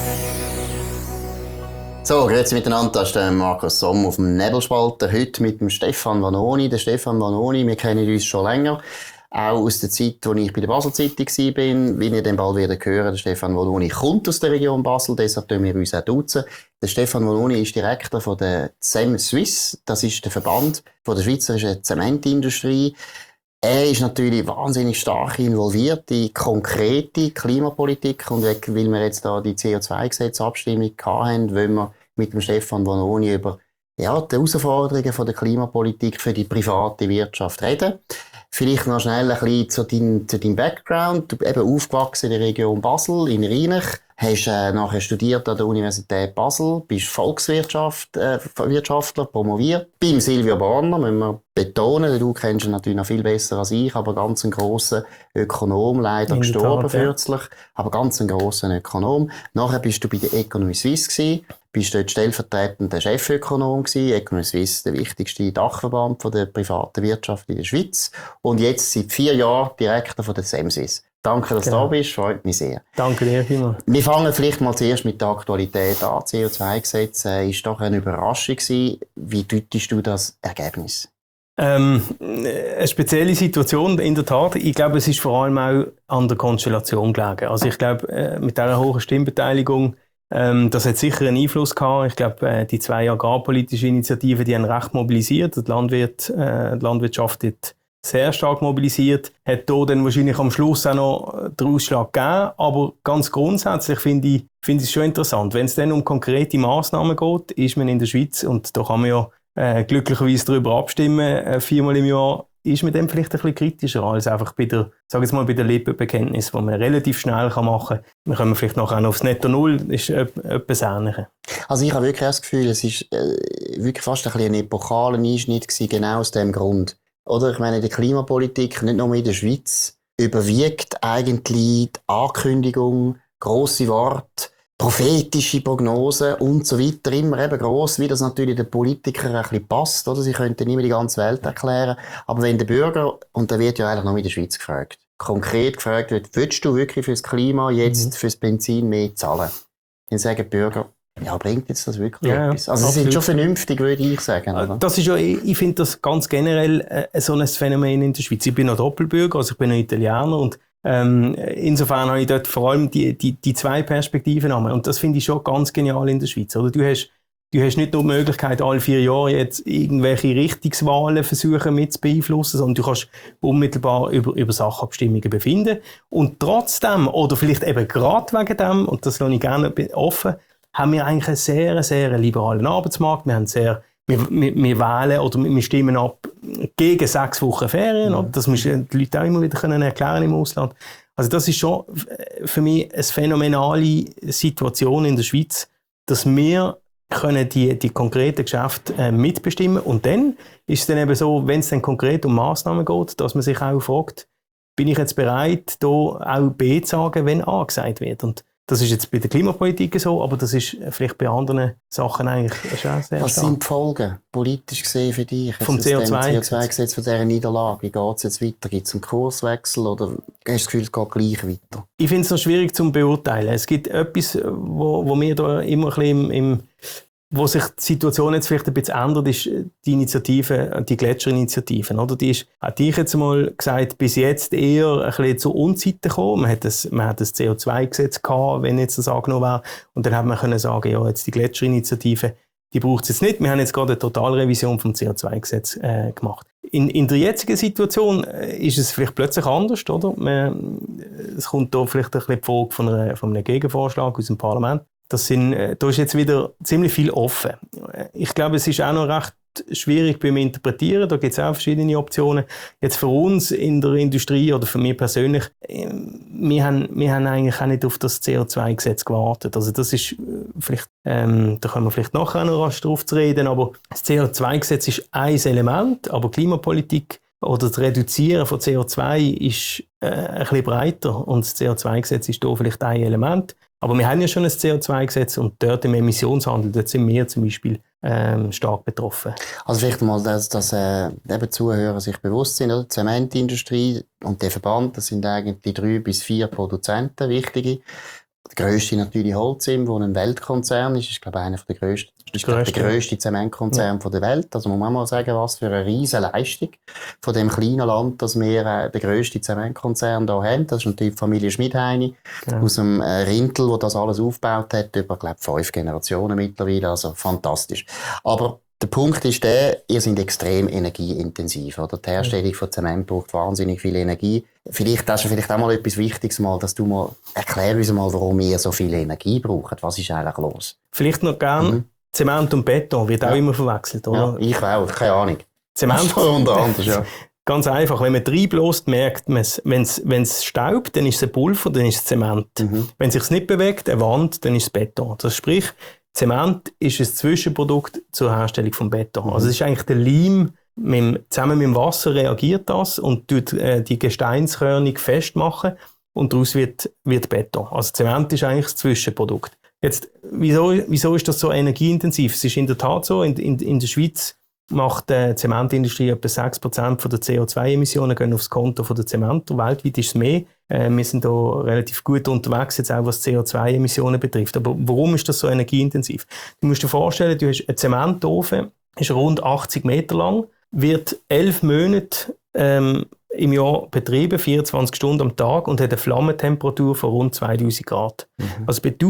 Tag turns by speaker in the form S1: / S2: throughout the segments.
S1: So, grüezi miteinander, das ist der Markus Somm auf dem Nebelspalter. Heute mit dem Stefan Vanoni. Der Stefan Vanoni, wir kennen uns schon länger. Auch aus der Zeit, als ich bei der Basel-Zeitung war. Wie ihr dann bald wieder hören, der Stefan Vanoni kommt aus der Region Basel, deshalb tun wir uns auch duzen. Der Stefan Vanoni ist Direktor von der CEM Suisse. Das ist der Verband von der schweizerischen Zementindustrie. Er ist natürlich wahnsinnig stark involviert in konkrete Klimapolitik. Und weil wir jetzt da die CO2-Gesetzabstimmung hatten, wollen wir mit dem Stefan Vanoni über die Herausforderungen von der Klimapolitik für die private Wirtschaft reden. Vielleicht noch schnell ein bisschen zu deinem Background. Du bist eben aufgewachsen in der Region Basel, in Rheinach. Hast nachher studiert an der Universität Basel, bist Volkswirtschaftler, promoviert. Beim Silvio Borner, müssen wir betonen, du kennst ihn natürlich noch viel besser als ich, aber ganz ein grosser Ökonom, leider gestorben kürzlich, aber ganz ein grosser Ökonom. Nachher bist du bei der Economy Suisse gewesen, bist dort stellvertretender Chefökonom gewesen. Economy Suisse, der wichtigste Dachverband von der privaten Wirtschaft in der Schweiz. Und jetzt seit 4 Jahren Direktor von der CEM Suisse. Danke, dass du da bist, freut mich sehr.
S2: Danke dir vielmals.
S1: Wir fangen vielleicht mal zuerst mit der Aktualität an. CO2-Gesetz ist doch eine Überraschung gewesen. Wie deutest du das Ergebnis?
S2: Eine spezielle Situation, in der Tat. Ich glaube, es ist vor allem auch an der Konstellation gelegen. Also ich glaube, mit dieser hohen Stimmbeteiligung, das hat sicher einen Einfluss gehabt. Ich glaube, die 2 agrarpolitischen Initiativen, die haben recht mobilisiert. Die Landwirtschaft hat sehr stark mobilisiert, hat hier dann wahrscheinlich am Schluss auch noch den Ausschlag gegeben. Aber ganz grundsätzlich finde ich es schon interessant. Wenn es dann um konkrete Massnahmen geht, ist man in der Schweiz, und da kann man ja glücklicherweise darüber abstimmen, 4-mal im Jahr, ist man dann vielleicht ein bisschen kritischer als einfach bei der Lippenbekenntnis, die man relativ schnell machen kann. Wir kommen vielleicht nachher noch aufs Netto Null, das ist etwas Ähnliches.
S1: Also ich habe wirklich das Gefühl, es ist wirklich fast ein bisschen ein epochaler Einschnitt gewesen, genau aus dem Grund. Oder? Ich meine, die Klimapolitik, nicht nur in der Schweiz, überwiegt eigentlich die Ankündigung, grosse Worte, prophetische Prognosen und so weiter, immer eben gross, wie das natürlich den Politikern ein bisschen passt, oder? Sie könnten nicht mehr die ganze Welt erklären. Aber wenn der Bürger, und da wird ja eigentlich noch in der Schweiz gefragt, konkret gefragt wird, willst du wirklich fürs Klima jetzt fürs Benzin mehr zahlen? Dann sagen die Bürger, ja, bringt jetzt das wirklich etwas? Also, sie sind schon vernünftig, würde ich sagen. Oder?
S2: Das ist ja, ich finde das ganz generell so ein Phänomen in der Schweiz. Ich bin noch Doppelbürger, also ich bin noch Italiener, und insofern habe ich dort vor allem die 2 Perspektiven an. Und das finde ich schon ganz genial in der Schweiz. Oder? Du hast nicht nur die Möglichkeit, alle 4 Jahre jetzt irgendwelche Richtungswahlen versuchen mit zu beeinflussen, sondern du kannst unmittelbar über Sachabstimmungen befinden. Und trotzdem, oder vielleicht eben gerade wegen dem, und das lasse ich gerne offen, haben wir eigentlich einen sehr, sehr liberalen Arbeitsmarkt. Wir wählen oder wir stimmen ab gegen 6 Wochen Ferien. Oder? Das müssen die Leute auch immer wieder erklären im Ausland. Also das ist schon für mich eine phänomenale Situation in der Schweiz, dass wir können die konkreten Geschäfte mitbestimmen. Und dann ist es dann eben so, wenn es dann konkret um Massnahmen geht, dass man sich auch fragt, bin ich jetzt bereit, da auch B zu sagen, wenn A gesagt wird. Und das ist jetzt bei der Klimapolitik so, aber das ist vielleicht bei anderen Sachen eigentlich schon sehr
S1: Was
S2: stark.
S1: sind die Folgen, politisch gesehen, für dich?
S2: Vom
S1: CO2-Gesetz von dieser Niederlage. Wie geht es jetzt weiter? Gibt es einen Kurswechsel oder hast du das Gefühl, es geht gleich weiter?
S2: Ich finde es noch schwierig zu beurteilen. Es gibt etwas, wo mir da immer ein bisschen wo sich die Situation jetzt vielleicht ein bisschen ändert, ist die Initiative, die Gletscherinitiativen. Oder? Die hat ich jetzt mal gesagt, bis jetzt eher ein bisschen zu Unzeiten gekommen. Man hat das CO2-Gesetz gehabt, wenn jetzt das angenommen wäre. Und dann hat man können sagen, ja, jetzt die Gletscherinitiative, die braucht es jetzt nicht. Wir haben jetzt gerade eine Totalrevision vom CO2-Gesetz gemacht. In der jetzigen Situation ist es vielleicht plötzlich anders, oder? Es kommt da vielleicht ein bisschen die Folge von einem Gegenvorschlag aus dem Parlament. Da ist jetzt wieder ziemlich viel offen. Ich glaube, es ist auch noch recht schwierig beim Interpretieren. Da gibt es auch verschiedene Optionen. Jetzt für uns in der Industrie oder für mich persönlich, wir haben eigentlich auch nicht auf das CO2-Gesetz gewartet. Also das ist vielleicht, da können wir vielleicht nachher noch rasch drauf zu reden, aber das CO2-Gesetz ist ein Element, aber Klimapolitik oder das Reduzieren von CO2 ist ein bisschen breiter und das CO2-Gesetz ist da vielleicht ein Element. Aber wir haben ja schon ein CO2-Gesetz und dort im Emissionshandel, dort sind wir zum Beispiel stark betroffen.
S1: Also vielleicht mal, dass eben Zuhörer sich bewusst sind, oder? Die Zementindustrie und der Verband, das sind eigentlich 3 bis 4 Produzenten, wichtige. grösste natürlich Holcim, der ein Weltkonzern ist. Ist, glaube ich, einer der grössten. Ist, glaube ich, der grösste Zementkonzern der Welt. Also muss man mal sagen, was für eine riesige Leistung von dem kleinen Land, dass wir den grössten Zementkonzern hier haben. Das ist natürlich die Familie Schmidheiny aus dem Rintel, der das alles aufgebaut hat, über, glaube ich, 5 Generationen mittlerweile. Also fantastisch. Aber der Punkt ist der, ihr seid extrem energieintensiv, oder? Die Herstellung von Zement braucht wahnsinnig viel Energie. Das ist vielleicht auch mal etwas Wichtiges, dass du mal erklär uns mal, warum ihr so viel Energie braucht. Was ist eigentlich los?
S2: Vielleicht noch gern, Zement und Beton wird auch immer verwechselt, oder?
S1: Ja, ich auch, keine Ahnung.
S2: Zement
S1: unter anderem, ja.
S2: Ganz einfach, wenn man reinbläst, merkt man es. Wenn es staubt, dann ist es ein Pulver, dann ist es Zement. Wenn es sich nicht bewegt, eine Wand, dann ist es Beton. Das sprich, Zement ist ein Zwischenprodukt zur Herstellung von Beton. Also es ist eigentlich der Leim, zusammen mit dem Wasser reagiert das und tut die Gesteinskörnung festmachen und daraus wird Beton. Also Zement ist eigentlich das Zwischenprodukt. Jetzt, wieso ist das so energieintensiv? Es ist in der Tat so, in der Schweiz macht die Zementindustrie etwa 6% der CO2-Emissionen gehen aufs Konto der Zementer. Weltweit ist es mehr. Wir sind da relativ gut unterwegs, jetzt auch was CO2-Emissionen betrifft. Aber warum ist das so energieintensiv? Du musst dir vorstellen, du hast einen Zementofen, ist rund 80 Meter lang, wird 11 Monate im Jahr betrieben, 24 Stunden am Tag und hat eine Flammentemperatur von rund 2000 Grad. Also bei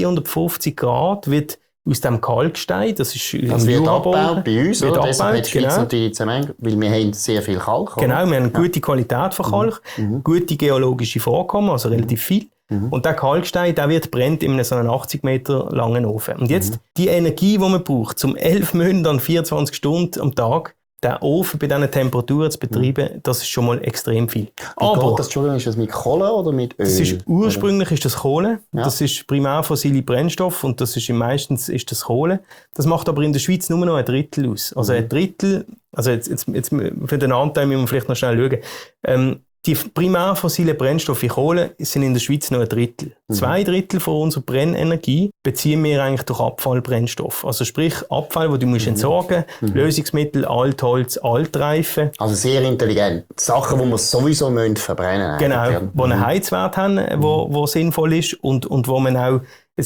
S2: 1450 Grad wird aus dem Kalkstein, das
S1: wird abgebaut bei uns, oder? Deshalb hat die Schweiz
S2: genau.
S1: natürlich Zement, weil wir haben sehr viel Kalk. Oder?
S2: Genau, wir haben eine gute Qualität von Kalk, gute geologische Vorkommen, also relativ viel. Und der Kalkstein, der wird brennt in so einem 80 Meter langen Ofen. Und jetzt die Energie, die man braucht, zum 11 Monate an 24 Stunden am Tag, den Ofen bei diesen Temperaturen zu betreiben, das ist schon mal extrem viel.
S1: Aber Entschuldigung, ist das mit Kohle oder mit Öl?
S2: Ursprünglich ist das Kohle. Ja. Das ist primär fossile Brennstoff und das ist meistens ist das Kohle. Das macht aber in der Schweiz nur noch ein Drittel aus. Also ein Drittel, also jetzt für den Anteil müssen wir vielleicht noch schnell schauen. Die primär fossilen Brennstoffe wie Kohle sind in der Schweiz nur ein Drittel. 2 Drittel von unserer Brennenergie beziehen wir eigentlich durch Abfallbrennstoff. Also sprich Abfall, den du musst entsorgen musst, Lösungsmittel, Altholz, Altreifen.
S1: Also sehr intelligent. Sachen, die wir sowieso verbrennen müssen.
S2: Genau, die einen Heizwert haben, wo sinnvoll ist und wo man auch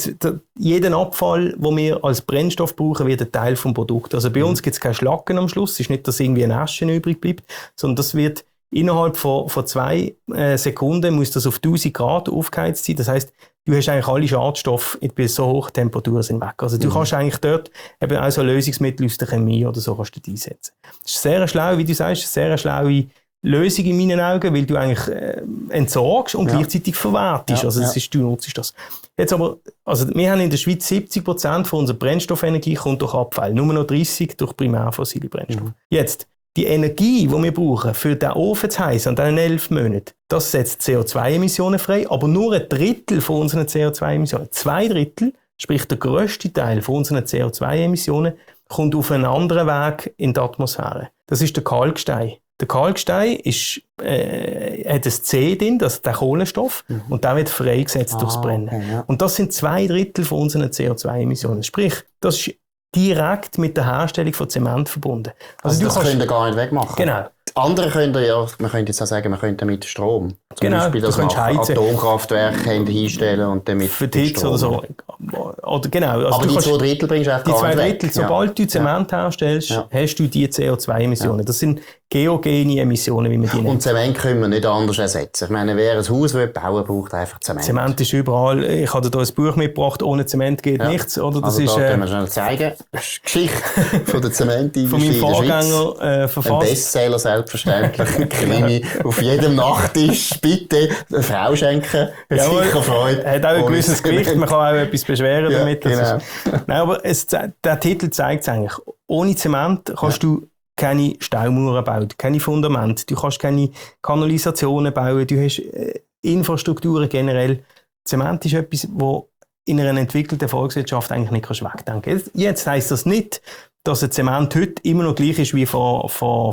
S2: jeden Abfall, den wir als Brennstoff brauchen, wird ein Teil des Produkts. Also bei uns gibt es keine Schlacken am Schluss. Es ist nicht, dass irgendwie ein Asche übrig bleibt, sondern das wird innerhalb von 2 Sekunden muss das auf 1000 Grad aufgeheizt sein. Das heisst, du hast eigentlich alle Schadstoffe bei so hohen Temperaturen sind weg. Also du kannst eigentlich dort eben auch so Lösungsmittel aus der Chemie oder so kannst du einsetzen. Das ist sehr schlau, wie du sagst, sehr schlaue Lösung in meinen Augen, weil du eigentlich entsorgst und gleichzeitig verwertest. Also du nutzt das. Jetzt aber, also wir haben in der Schweiz 70% von unserer Brennstoffenergie kommt durch Abfall, nur noch 30% durch primär fossile Brennstoffe. Jetzt, die Energie, die wir brauchen, für den Ofen zu heizen an diesen 11 Monaten, das setzt CO2-Emissionen frei, aber nur ein Drittel von unseren CO2-Emissionen. 2 Drittel, sprich der grösste Teil von unseren CO2-Emissionen, kommt auf einen anderen Weg in die Atmosphäre. Das ist der Kalkstein. Der Kalkstein hat ein C drin, das ist der Kohlenstoff, und der wird freigesetzt durchs Brennen. Okay, ja. Und das sind 2 Drittel von unseren CO2-Emissionen. Sprich, das ist direkt mit der Herstellung von Zement verbunden.
S1: Also das könnt ihr gar nicht wegmachen.
S2: Genau.
S1: Andere können man könnte jetzt auch sagen, man könnte mit Strom. Zum Beispiel, dass man Atomkraftwerke hinstellen und damit
S2: für die Hitze oder so. Oder genau. Also
S1: aber die 2 Drittel bringst du
S2: die 2 Drittel, sobald du Zement herstellst, hast du die CO2-Emissionen. Ja. Das sind geogene Emissionen, wie man die nennt.
S1: Und Zement können wir nicht anders ersetzen. Ich meine, wer ein Haus bauen braucht einfach Zement.
S2: Zement ist überall. Ich habe dir hier ein Buch mitgebracht, ohne Zement geht nichts. Oder? Das
S1: also da können wir schnell zeigen. Das ist die Geschichte von der Zementindustrie
S2: von meinem Vorgänger verfasst.
S1: Ein Bestseller selbstverständlich. Krimi auf jedem Nachttisch. Bitte eine Frau schenken. Sicher Freude.
S2: Hat auch ein gewisses Gewicht. Man kann auch etwas beschweren damit. Genau. Nein, aber der Titel zeigt es eigentlich. Ohne Zement kannst du keine Staumauern bauen, keine Fundamente, du kannst keine Kanalisationen bauen, du hast Infrastrukturen generell. Zement ist etwas, wo in einer entwickelten Volkswirtschaft eigentlich nicht wegdenken kannst. Jetzt heisst das nicht, dass ein Zement heute immer noch gleich ist wie vor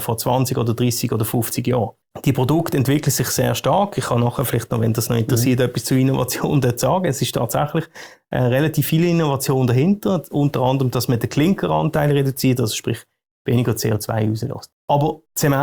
S2: 20 oder 30 oder 50 Jahren. Die Produkte entwickeln sich sehr stark. Ich kann nachher vielleicht noch, wenn das noch interessiert, etwas zu Innovation sagen. Es ist tatsächlich relativ viel Innovation dahinter. Unter anderem, dass man den Klinkeranteil reduziert, also sprich weniger CO2 rauslässt. Aber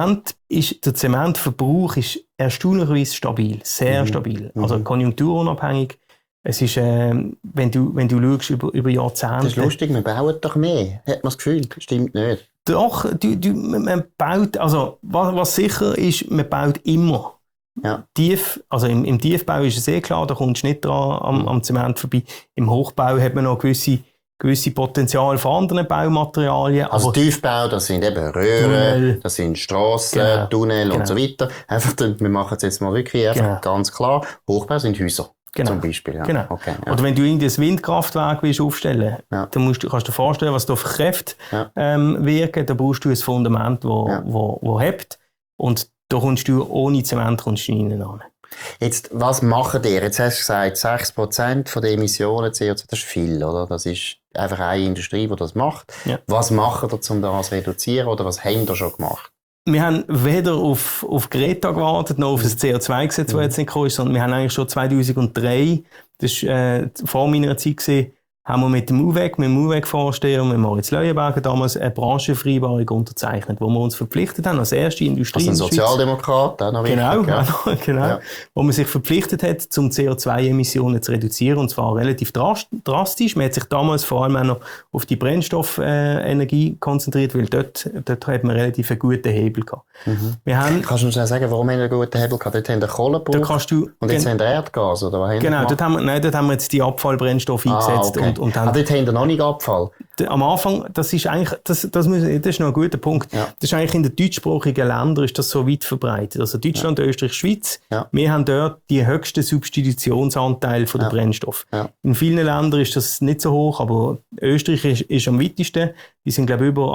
S2: der Zementverbrauch ist erstaunlicherweise stabil, sehr stabil. Also konjunkturunabhängig. Es ist, wenn du schaust über Jahrzehnte...
S1: Das ist lustig, wir bauen doch mehr, hat man das Gefühl. Stimmt nicht.
S2: Doch, man baut, also was sicher ist, man baut immer.
S1: Ja.
S2: Also im Tiefbau ist es klar, da kommst du nicht dran am Zement vorbei. Im Hochbau hat man noch gewisse Potenzial von anderen Baumaterialien.
S1: Also Tiefbau, das sind eben Röhren,
S2: Tunnel.
S1: Das sind Strassen, Tunnel und so weiter. Einfach, wir machen es jetzt mal wirklich einfach ganz klar. Hochbau sind Häuser. Zum Beispiel. Ja.
S2: Genau.
S1: Okay, ja.
S2: Oder wenn du ein Windkraftwerk willst aufstellen, dann kannst du dir vorstellen, was da für Kräfte wirken. Da brauchst du ein Fundament, das hebt. Und da kommst du ohne Zement kommst du nicht hinein.
S1: Jetzt, was machen ihr? Jetzt hast du gesagt, 6% der Emissionen CO2, das ist viel, oder? Das ist einfach eine Industrie, die das macht. Ja. Was machen ihr, um das zu reduzieren, oder was haben ihr schon gemacht?
S2: Wir haben weder auf Greta gewartet, noch auf das CO2-Gesetz, das jetzt nicht gekommen ist, sondern wir haben eigentlich schon 2003, das war vor meiner Zeit gewesen, haben wir mit dem UWEG-Vorsteher, mit Moritz Leuenberger damals eine Branchenvereinbarung unterzeichnet, wo wir uns verpflichtet haben, als erste Industrie
S1: also ein Sozialdemokrat, auch noch wichtig.
S2: Genau. Ja. Wo man sich verpflichtet hat, um CO2-Emissionen zu reduzieren, und zwar relativ drastisch. Man hat sich damals vor allem auch noch auf die Brennstoffenergie konzentriert, weil dort hat man relativ einen guten Hebel gehabt.
S1: Kannst du uns sagen, warum haben wir einen guten Hebel gehabt? Dort haben wir Kohle gebraucht und jetzt haben wir Erdgas, oder was haben wir gemacht?
S2: Dort haben wir jetzt die Abfallbrennstoffe eingesetzt.
S1: Okay.
S2: Und dann,
S1: dort haben wir noch nicht Abfall?
S2: Am Anfang, das ist eigentlich, das ist noch ein guter Punkt. Ja. Das ist eigentlich in den deutschsprachigen Ländern ist das so weit verbreitet. Also Deutschland, Österreich, Schweiz. Ja. Wir haben dort die höchsten Substitutionsanteile der Brennstoffe. Ja. In vielen Ländern ist das nicht so hoch, aber Österreich ist am weitesten. Die sind, glaube ich, über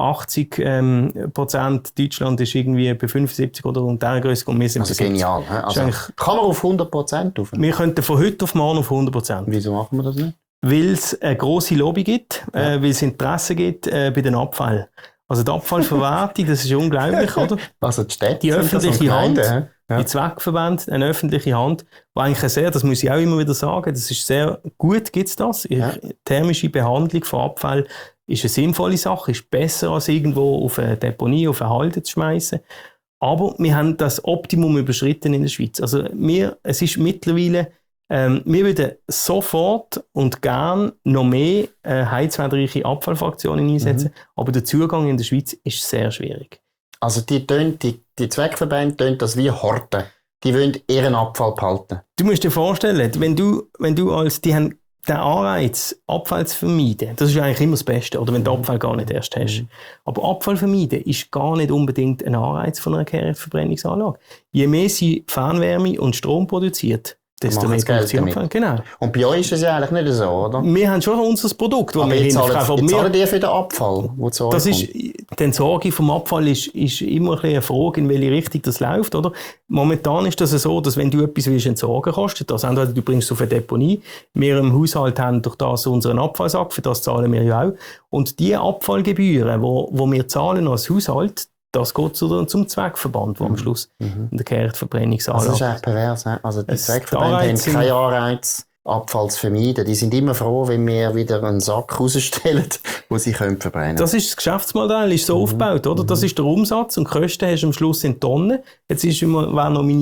S2: 80%. Deutschland ist irgendwie bei 75 oder um der Größe. Und wir sind
S1: also genial. Also, kann man auf 100% auf?
S2: Wir könnten von heute auf morgen auf 100%.
S1: Wieso machen wir das nicht?
S2: Weil es eine grosse Lobby gibt, weil es Interesse gibt bei den Abfall. Also die Abfallverwertung, das ist unglaublich, oder?
S1: Also die Städte,
S2: die öffentliche Hand, die Zweckverbände, eine öffentliche Hand, die eigentlich sehr, das muss ich auch immer wieder sagen, das ist sehr gut, gibt es das. Thermische Behandlung von Abfall ist eine sinnvolle Sache, ist besser als irgendwo auf eine Deponie, auf eine Halde zu schmeißen. Aber wir haben das Optimum überschritten in der Schweiz. Also es ist mittlerweile wir würden sofort und gern noch mehr heizwertreiche Abfallfraktionen einsetzen, aber der Zugang in der Schweiz ist sehr schwierig.
S1: Also die Zweckverbände tun das wie Horten. Die wollen ihren Abfall behalten.
S2: Du musst dir vorstellen, wenn du die haben den Anreiz, Abfall zu vermeiden, das ist eigentlich immer das Beste, oder wenn du Abfall gar nicht erst hast. Aber Abfall vermeiden ist gar nicht unbedingt ein Anreiz von einer Kehrichtverbrennungsanlage. Je mehr sie Fernwärme und Strom produziert, desto mehr Produktion. Genau.
S1: Und bei euch ist es ja eigentlich nicht so, oder?
S2: Wir haben schon unser Produkt, das
S1: wir hinterfragen. Zahlen die für den Abfall?
S2: Das ist, die Entsorgung vom Abfall ist immer eine Frage, in welche Richtung das läuft, oder? Momentan ist das so, dass wenn du etwas entsorgen willst, kostet das. Entweder du bringst es auf eine Deponie. Wir im Haushalt haben durch das unseren Abfallsack, für das zahlen wir ja auch. Und die Abfallgebühren, die wir zahlen als Haushalt, das geht zum Zweckverband, der am Schluss in der Kehrichtverbrennungsanlage...
S1: Also das ist echt pervers. Also die Zweckverbände haben keinen Anreiz, Abfall zu vermeiden. Die sind immer froh, wenn wir wieder einen Sack rausstellen, den sie verbrennen können.
S2: Das ist das Geschäftsmodell, ist so aufgebaut, oder? Das ist der Umsatz und die Kosten hast du am Schluss in Tonnen. Jetzt wäre noch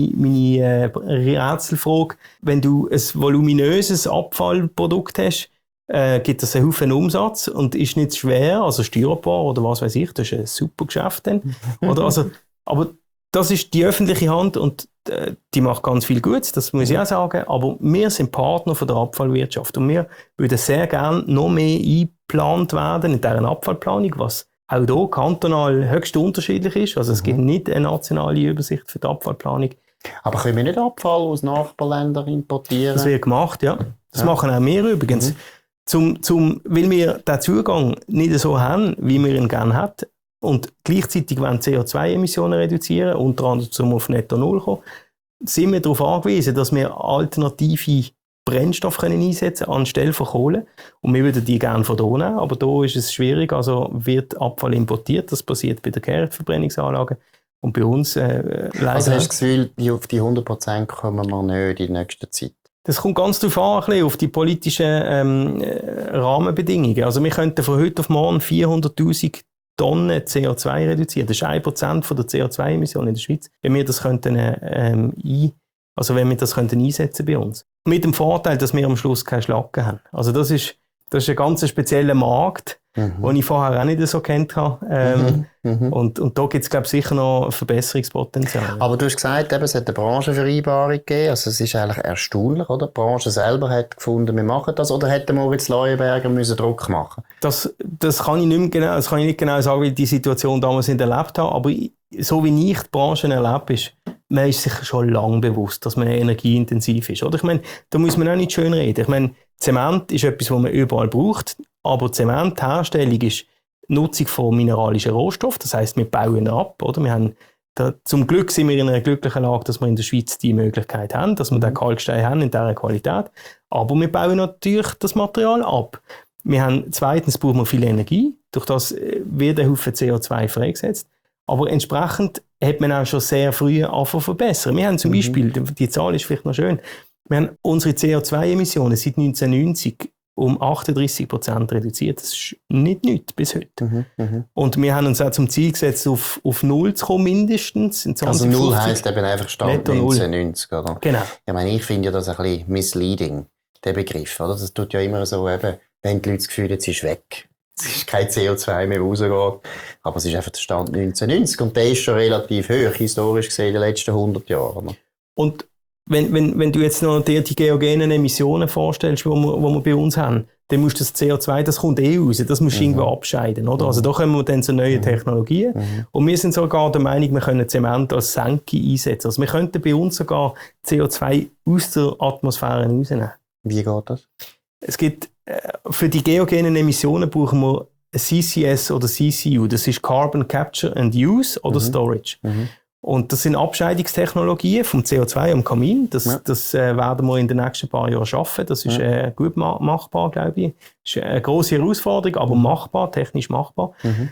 S2: meine Rätselfrage, wenn du ein voluminöses Abfallprodukt hast, gibt es einen Haufen Umsatz und ist nicht schwer, also Styropor oder was weiß ich, das ist ein super Geschäft dann. Oder also, aber das ist die öffentliche Hand und die macht ganz viel Gutes, das muss ich auch sagen, aber wir sind Partner von der Abfallwirtschaft und wir würden sehr gerne noch mehr eingeplant werden in dieser Abfallplanung, was auch hier kantonal höchst unterschiedlich ist. Also es gibt nicht eine nationale Übersicht für die Abfallplanung.
S1: Aber können wir nicht Abfall aus Nachbarländern importieren?
S2: Das wird gemacht, ja. Das machen auch wir übrigens. Weil wir den Zugang nicht so haben, wie wir ihn gerne hätten und gleichzeitig wollen CO2-Emissionen reduzieren, unter anderem auf Netto Null kommen, sind wir darauf angewiesen, dass wir alternative Brennstoffe einsetzen können anstelle von Kohle. Und wir würden die gerne von hier nehmen, aber hier ist es schwierig, also wird Abfall importiert, das passiert bei der Kehrichtverbrennungsanlage. Und bei uns leider...
S1: Also hast du das Gefühl, auf die 100% kommen wir nicht in nächster Zeit?
S2: Das kommt ganz darauf an, auf die politischen Rahmenbedingungen. Also wir könnten von heute auf morgen 400'000 Tonnen CO2 reduzieren. Das ist 1% von der CO2-Emission in der Schweiz. Wenn wir das könnten, wenn wir das könnten einsetzen bei uns. Mit dem Vorteil, dass wir am Schluss keine Schlacken haben. Also das ist ein ganz spezieller Markt, den ich vorher auch nicht so kennt habe. Und da gibt es, glaube ich, sicher noch Verbesserungspotenzial.
S1: Aber du hast gesagt, eben, es hat eine Branchenvereinbarung gegeben. Also es ist eigentlich erstaunlich, oder? Die Branche selber hat gefunden, wir machen das. Oder hätte Moritz Leuenberger müssen Druck machen?
S2: Das kann ich nicht genau sagen, wie ich die Situation damals nicht erlebt habe. Aber so wie ich die Branche erlebe, ist, man ist sich schon lange bewusst, dass man energieintensiv ist. Oder? Ich meine, da muss man auch nicht schön reden. Ich meine, Zement ist etwas, was man überall braucht. Aber Zementherstellung ist Nutzung von mineralischen Rohstoffen. Das heisst, wir bauen ab. Oder? Wir haben zum Glück sind wir in einer glücklichen Lage, dass wir in der Schweiz die Möglichkeit haben, dass wir den Kalkstein haben in dieser Qualität. Aber wir bauen natürlich das Material ab. Zweitens brauchen wir viel Energie. Durch das wird ein Haufen CO2 freigesetzt. Aber entsprechend hat man auch schon sehr früh angefangen zu verbessern. Wir haben zum Beispiel, die Zahl ist vielleicht noch schön, wir haben unsere CO2-Emissionen seit 1990 um 38% reduziert. Das ist nicht nichts bis heute. Und wir haben uns auch zum Ziel gesetzt, auf Null zu kommen, mindestens. In 2050.
S1: Also Null heisst eben einfach Stand 1990, oder?
S2: Genau.
S1: Ich meine, ich finde ja das ein bisschen misleading, der Begriff, oder? Das tut ja immer so eben, wenn die Leute das Gefühl haben, es ist weg. Es ist kein CO2 mehr rausgeht. Aber es ist einfach der Stand 1990 und der ist schon relativ hoch, historisch gesehen, in den letzten 100 Jahren. Oder?
S2: Und wenn du jetzt noch die geogenen Emissionen vorstellst, die wir bei uns haben, dann musst du das CO2, das kommt raus, das musst du irgendwo abscheiden, oder? Also da kommen wir dann zu neuen Technologien. Und wir sind sogar der Meinung, wir können Zement als Senke einsetzen. Also wir könnten bei uns sogar CO2 aus der Atmosphäre rausnehmen.
S1: Wie geht das?
S2: Es gibt, für die geogenen Emissionen brauchen wir CCS oder CCU, das ist Carbon Capture and Use oder Storage. Und das sind Abscheidungstechnologien vom CO2 am Kamin. Das werden wir in den nächsten paar Jahren schaffen. Das ist gut machbar, glaube ich. Das ist eine grosse Herausforderung, aber machbar, technisch machbar.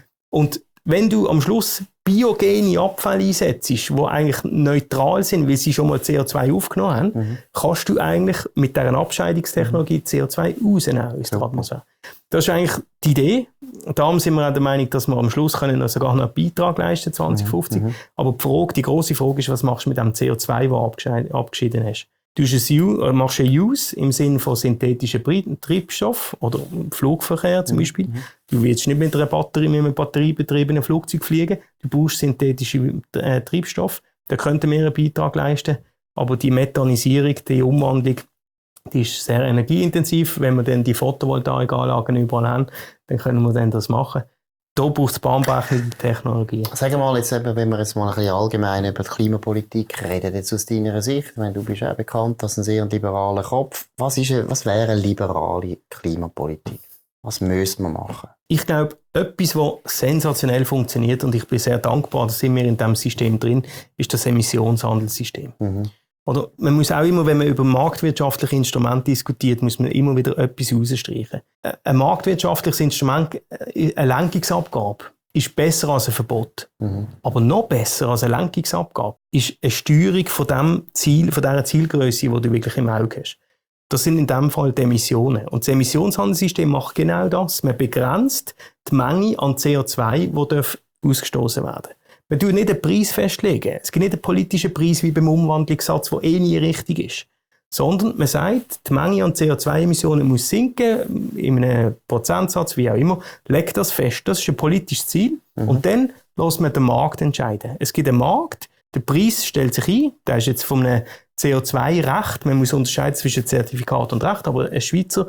S2: Und wenn du am Schluss biogene Abfälle einsetzt, die eigentlich neutral sind, weil sie schon mal CO2 aufgenommen haben, kannst du eigentlich mit dieser Abscheidungstechnologie CO2 rausnehmen aus der Atmosphäre. Das ist eigentlich die Idee. Darum sind wir auch der Meinung, dass wir am Schluss können sogar noch einen Beitrag leisten 2050. Aber die grosse Frage ist, was machst du mit dem CO2, das du abgeschieden hast? Du machst einen Use im Sinne von synthetischen Treibstoff oder Flugverkehr zum Beispiel. Du willst nicht mit einem batteriebetriebenen Flugzeug fliegen. Du brauchst synthetische Treibstoff. Da könnten wir einen Beitrag leisten. Aber die Methanisierung, die Umwandlung, die ist sehr energieintensiv. Wenn wir dann die Photovoltaikanlagen überall haben, dann können wir dann das machen. Da braucht es bahnbrechende Technologien.
S1: Sag mal, jetzt eben, wenn wir jetzt mal ein bisschen allgemein über die Klimapolitik reden, jetzt aus deiner Sicht, wenn du bist auch bekannt als ein sehr liberaler Kopf, was wäre eine liberale Klimapolitik? Was müsste man machen?
S2: Ich glaube, etwas, was sensationell funktioniert, und ich bin sehr dankbar, dass wir in diesem System drin, ist das Emissionshandelssystem. Oder man muss auch immer, wenn man über marktwirtschaftliche Instrumente diskutiert, muss man immer wieder etwas rausstreichen. Ein marktwirtschaftliches Instrument, eine Lenkungsabgabe, ist besser als ein Verbot. Aber noch besser als eine Lenkungsabgabe ist eine Steuerung von dem Ziel, von dieser Zielgröße, die du wirklich im Auge hast. Das sind in diesem Fall die Emissionen. Und das Emissionshandelssystem macht genau das. Man begrenzt die Menge an CO2, die ausgestoßen werden darf. Man tut nicht einen Preis festlegen. Es gibt nicht einen politischen Preis wie beim Umwandlungssatz, der nie richtig ist. Sondern man sagt, die Menge an CO2-Emissionen muss sinken, in einem Prozentsatz, wie auch immer. Legt das fest. Das ist ein politisches Ziel. Und dann lässt man den Markt entscheiden. Es gibt einen Markt, der Preis stellt sich ein. Der ist jetzt von einem CO2-Recht. Man muss unterscheiden zwischen Zertifikat und Recht. Aber ein Schweizer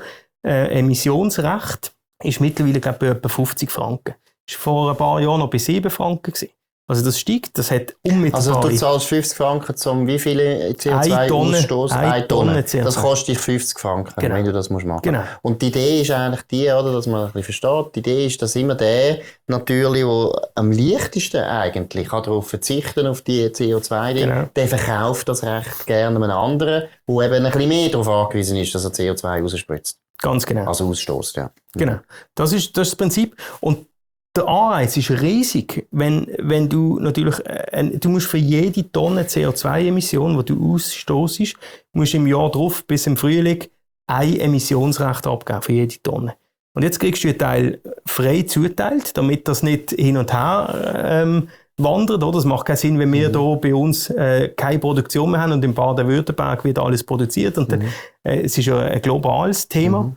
S2: Emissionsrecht ist mittlerweile, glaube ich, bei etwa 50 Franken. Das war vor ein paar Jahren noch bei 7 Franken gewesen. Also das steigt, das hat unmittelbar...
S1: Also du zahlst 50 Franken, um wie viele CO2 ausstoßen?
S2: Eine Tonne CO2.
S1: Das kostet dich 50 Franken, wenn du das machen musst.
S2: Genau.
S1: Und die Idee ist eigentlich die, oder, dass man ein bisschen versteht, die Idee ist, dass immer der natürlich, der am leichtesten eigentlich kann darauf verzichten auf die CO2-Dinge, der verkauft das Recht gerne einem anderen, der eben ein bisschen mehr darauf angewiesen ist, dass er CO2 rausspritzt.
S2: Ganz genau.
S1: Also ausstößt, ja.
S2: Genau. Das ist das Prinzip. Und der Anreiz ist riesig, wenn du natürlich, du musst für jede Tonne CO2-Emission, die du ausstoßest, musst im Jahr drauf bis im Frühling ein Emissionsrecht abgeben für jede Tonne. Und jetzt kriegst du einen Teil frei zuteilt, damit das nicht hin und her wandern. Oder? Das macht keinen Sinn, wenn wir hier bei uns keine Produktion mehr haben und in Baden-Württemberg wird alles produziert. Und es ist ja ein globales Thema.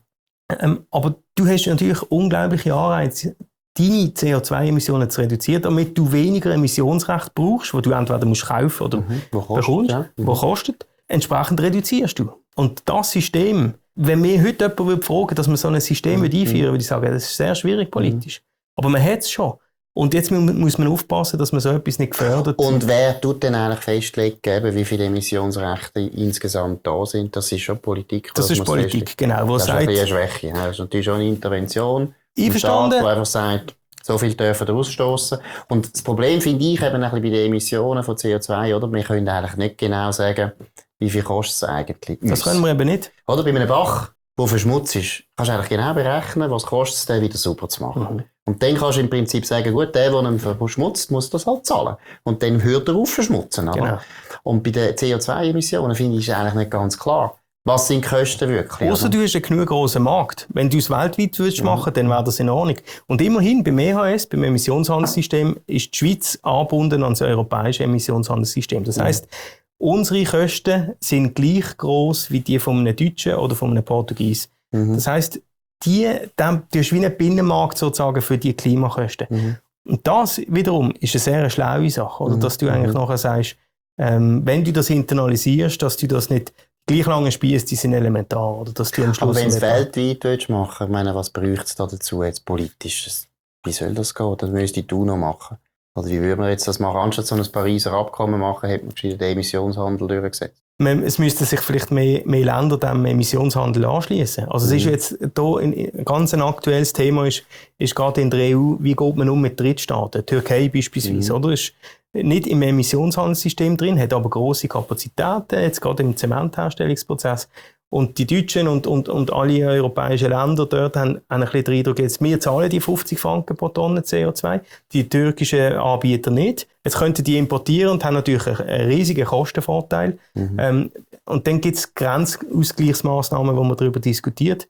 S2: Aber du hast natürlich unglaubliche Anreize, deine CO2-Emissionen zu reduzieren, damit du weniger Emissionsrecht brauchst, wo du entweder musst kaufen oder bekommst, wo kostet. Entsprechend reduzierst du. Und das System, wenn mir heute jemand fragen würde, dass man so ein System einführen würde ich sagen, das ist sehr schwierig politisch. Aber man hat es schon. Und jetzt muss man aufpassen, dass man so etwas nicht gefördert.
S1: Und wer tut denn eigentlich festlegen, wie viele Emissionsrechte insgesamt da sind? Das ist schon Politik.
S2: Das ist Politik, genau.
S1: Das ist eine Schwäche. Das ist natürlich schon eine Intervention.
S2: Einverstanden.
S1: Der einfach sagt, so viel dürfen ausstoßen. Und das Problem finde ich eben ein bisschen bei den Emissionen von CO2, oder? Wir können eigentlich nicht genau sagen, wie viel kostet es eigentlich.
S2: Das können wir eben nicht.
S1: Oder bei einem Bach, der verschmutzt ist, kannst du eigentlich genau berechnen, was kostet es, den wieder sauber zu machen. Und dann kannst du im Prinzip sagen, gut, der ihn verschmutzt, muss das halt zahlen. Und dann hört er auf verschmutzen. Genau. Und bei den CO2-Emissionen finde ich es eigentlich nicht ganz klar. Was sind die Kosten wirklich?
S2: Ausser du hast einen genug grossen Markt. Wenn du es weltweit würdest machen, dann wäre das in Ordnung. Und immerhin, beim EHS, beim Emissionshandelssystem, ist die Schweiz angebunden an das europäische Emissionshandelssystem. Das heisst, unsere Kosten sind gleich gross wie die von einem Deutschen oder von einem Portugies. Das heisst, du hast wie einen Binnenmarkt sozusagen für die Klimakosten. Und das wiederum ist eine sehr schlaue Sache, oder? Dass du eigentlich nachher sagst, wenn du das internalisierst, dass du das nicht gleich lange Spiesse, die sind elementar. Oder dass du am Schluss
S1: aber wenn du es weltweit machen willst, ich meine, was bräuchte es da dazu jetzt politisch? Wie soll das gehen? Das müsste die UNO machen. Oder wie würde man jetzt das machen? Anstatt so ein Pariser Abkommen machen, hätte man den Emissionshandel durchgesetzt.
S2: Es müssten sich vielleicht mehr Länder dem Emissionshandel anschließen. Also es ist jetzt hier ein ganz aktuelles Thema ist gerade in der EU, wie geht man mit Drittstaaten? Türkei beispielsweise, oder? Ist nicht im Emissionshandelssystem drin, hat aber grosse Kapazitäten, jetzt gerade im Zementherstellungsprozess. Und die Deutschen und alle europäischen Länder dort haben ein bisschen den Eindruck, jetzt, wir zahlen die 50 Franken pro Tonne CO2, die türkischen Anbieter nicht. Jetzt könnten die importieren und haben natürlich einen riesigen Kostenvorteil. Und dann gibt es Grenzausgleichsmaßnahmen, wo man darüber diskutiert,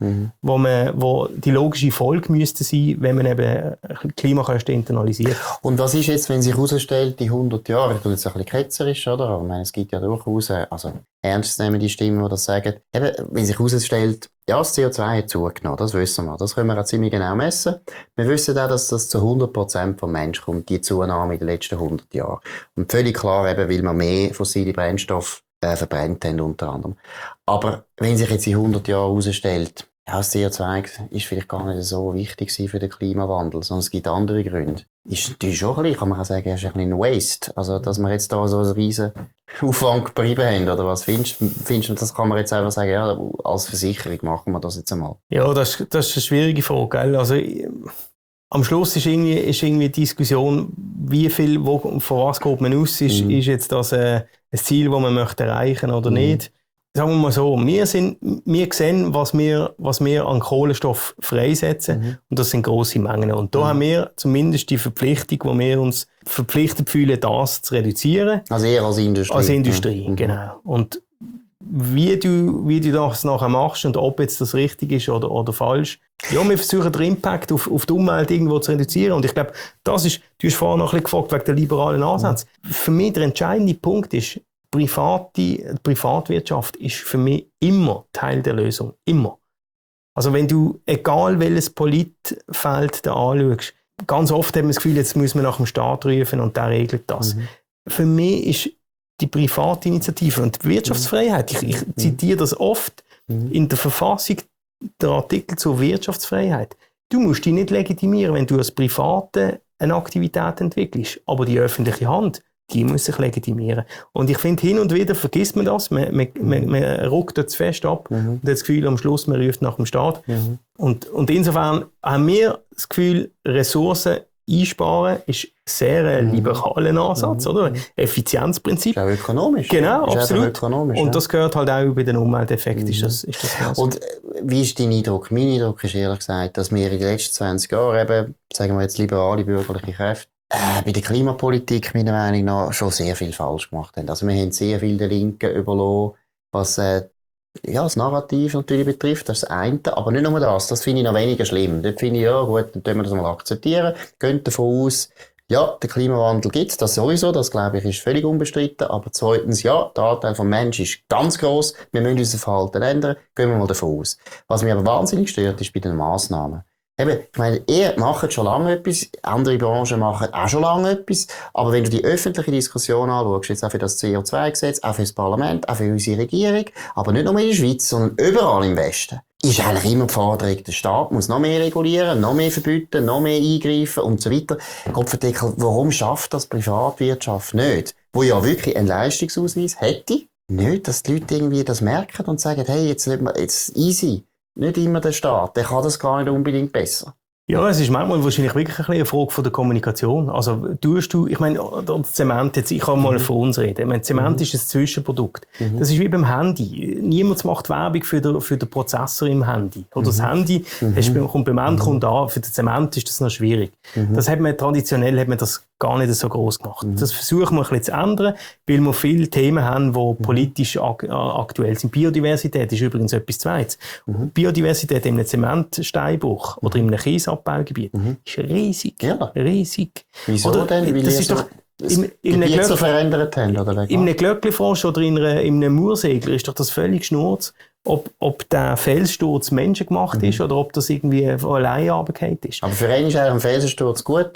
S2: wo die logische Folge müsste sein, wenn man eben Klimakosten internalisiert.
S1: Und was ist jetzt, wenn sich herausstellt, die 100 Jahre, ich tue jetzt ein bisschen ketzerisch, oder? Aber ich meine, es gibt ja durchaus, also ernstzunehmende Stimmen, die das sagen, eben, wenn sich herausstellt, ja, das CO2 hat zugenommen, das wissen wir. Das können wir auch ziemlich genau messen. Wir wissen auch, dass das zu 100% vom Mensch kommt, die Zunahme in den letzten 100 Jahren. Und völlig klar eben, weil wir mehr fossile Brennstoffe verbrennt haben, unter anderem. Aber wenn sich jetzt in 100 Jahren herausstellt, ja, das CO2 ist vielleicht gar nicht so wichtig für den Klimawandel, sondern es gibt andere Gründe. Ist natürlich schon ein bisschen, kann man auch sagen, ist ein bisschen ein Waste. Also, dass wir jetzt da so einen riesen Aufwand getrieben haben, oder was findest du, das kann man jetzt einfach sagen, ja, als Versicherung machen wir das jetzt einmal?
S2: Ja, das ist eine schwierige Frage, gell? Also, am Schluss ist irgendwie die Diskussion, wie viel, von was geht man aus, ist jetzt das ein Ziel, das man möchte erreichen oder nicht. Sagen wir mal so, wir sehen, was wir an Kohlenstoff freisetzen, und das sind grosse Mengen. Und da haben wir zumindest die Verpflichtung, wo wir uns verpflichtet fühlen, das zu reduzieren.
S1: Also eher als Industrie.
S2: Als Industrie, genau. Und wie du das nachher machst und ob jetzt das richtig ist oder falsch. Ja, wir versuchen den Impact auf die Umwelt irgendwo zu reduzieren. Und ich glaube, das ist, du hast vorhin noch ein bisschen gefragt wegen der liberalen Ansätze. Für mich der entscheidende Punkt ist, die Privatwirtschaft ist für mich immer Teil der Lösung. Immer. Also wenn du, egal welches Politfeld da anschaust, ganz oft haben wir das Gefühl, jetzt müssen wir nach dem Staat rufen und der regelt das. Für mich ist die private Initiative und die Wirtschaftsfreiheit, ich zitiere das oft in der Verfassung, der Artikel zur Wirtschaftsfreiheit. Du musst dich nicht legitimieren, wenn du als Private eine Aktivität entwickelst, aber die öffentliche Hand, die muss sich legitimieren. Und ich finde, hin und wieder vergisst man das, man ruckt dort zu fest ab und hat das Gefühl, am Schluss, man ruft nach dem Staat. Und insofern haben wir das Gefühl, Ressourcen einsparen ist sehr ein liberaler Ansatz, oder? Effizienzprinzip.
S1: Ist auch ökonomisch.
S2: Genau,
S1: ist
S2: absolut.
S1: Ökonomisch,
S2: und das gehört halt auch bei den Umwelteffekten. Ist das so.
S1: Und wie ist dein Eindruck? Mein Eindruck ist ehrlich gesagt, dass wir in den letzten 20 Jahren eben, sagen wir jetzt liberale bürgerliche Kräfte, bei der Klimapolitik meiner Meinung nach schon sehr viel falsch gemacht haben. Also wir haben sehr viel den Linken überlassen, was das Narrativ natürlich betrifft, das ist das eine, aber nicht nur das finde ich noch weniger schlimm. Dort finde ich, ja gut, dann können wir das mal akzeptieren, gehen davon aus, Ja, der Klimawandel gibt es, das sowieso, das glaube ich ist völlig unbestritten. Aber zweitens, ja, der Anteil vom Menschen ist ganz gross. Wir müssen unser Verhalten ändern, gehen wir mal davon aus. Was mich aber wahnsinnig stört, ist bei den Massnahmen. Eben, ich meine, ihr macht schon lange etwas, andere Branchen machen auch schon lange etwas, aber wenn du die öffentliche Diskussion anschaust, jetzt auch für das CO2-Gesetz, auch für das Parlament, auch für unsere Regierung, aber nicht nur in der Schweiz, sondern überall im Westen, ist eigentlich immer die Forderung, der Staat muss noch mehr regulieren, noch mehr verbieten, noch mehr eingreifen und so weiter. Kopfendeckel, warum schafft das die Privatwirtschaft nicht? Wo ja wirklich einen Leistungsausweis hätte, nicht, dass die Leute irgendwie das merken und sagen, hey, jetzt easy. Nicht immer der Staat, der kann das gar nicht unbedingt besser.
S2: Ja, es ist manchmal wahrscheinlich wirklich ein bisschen eine Frage von der Kommunikation. Also ich meine, das Zement, jetzt, ich kann mal von uns reden. Ich meine, Zement ist ein Zwischenprodukt. Das ist wie beim Handy. Niemand macht Werbung für den Prozessor im Handy. Oder das Handy, kommt beim Endkunden an, für den Zement ist das noch schwierig. Das traditionell hat man das gar nicht so gross gemacht. Das versuchen wir ein bisschen zu ändern, weil wir viele Themen haben, die politisch aktuell sind. Biodiversität ist übrigens etwas Zweites. Biodiversität in einem Zementsteinbruch oder in einem Kiesabbaugebiet ist riesig.
S1: Ja.
S2: Riesig.
S1: Wieso
S2: oder,
S1: denn? Weil
S2: das ist doch in einem
S1: so verändert haben, oder?
S2: In einem Glöckli-Frosch oder in einem Moorsegler ist doch das völlig schnurz, ob der Felssturz menschengemacht ist oder ob das irgendwie allein runtergefallen ist.
S1: Aber für einen ist eigentlich ein Felsensturz gut,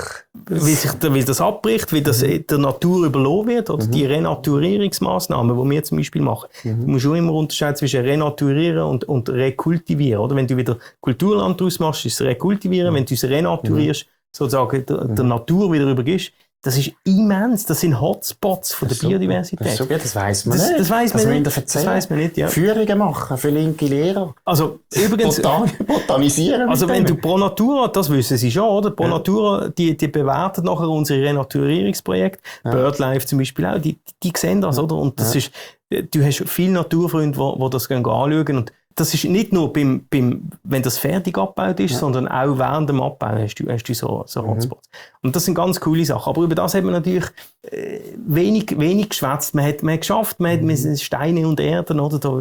S2: wie das abbricht, wie das der Natur überlassen wird, oder die Renaturierungsmaßnahmen, die wir zum Beispiel machen. Du musst auch immer unterscheiden zwischen Renaturieren und Rekultivieren. Oder? Wenn du wieder Kulturland daraus machst, ist es Rekultivieren. Wenn du es renaturierst, sozusagen der Natur wieder übergibst, das ist immens. Das sind Hotspots von der Biodiversität.
S1: Das ist super, das weiss man nicht.
S2: Das weiss man nicht, ja.
S1: Führungen machen für linke Lehrer.
S2: Also, übrigens...
S1: Botanisieren.
S2: Also, wenn du Pro Natura, das wissen sie schon, oder? Pro Natura, die bewerten nachher unsere Renaturierungsprojekte. BirdLife zum Beispiel auch. Die sehen das, oder? Und das ist... Du hast viele Naturfreunde, die das anschauen. Und das ist nicht nur wenn das fertig abgebaut ist, sondern auch während dem Abbau hast du so Hotspots. Und das sind ganz coole Sachen. Aber über das hat man natürlich wenig geschwätzt. Man hat geschafft, man sind Steine und Erden, oder? Da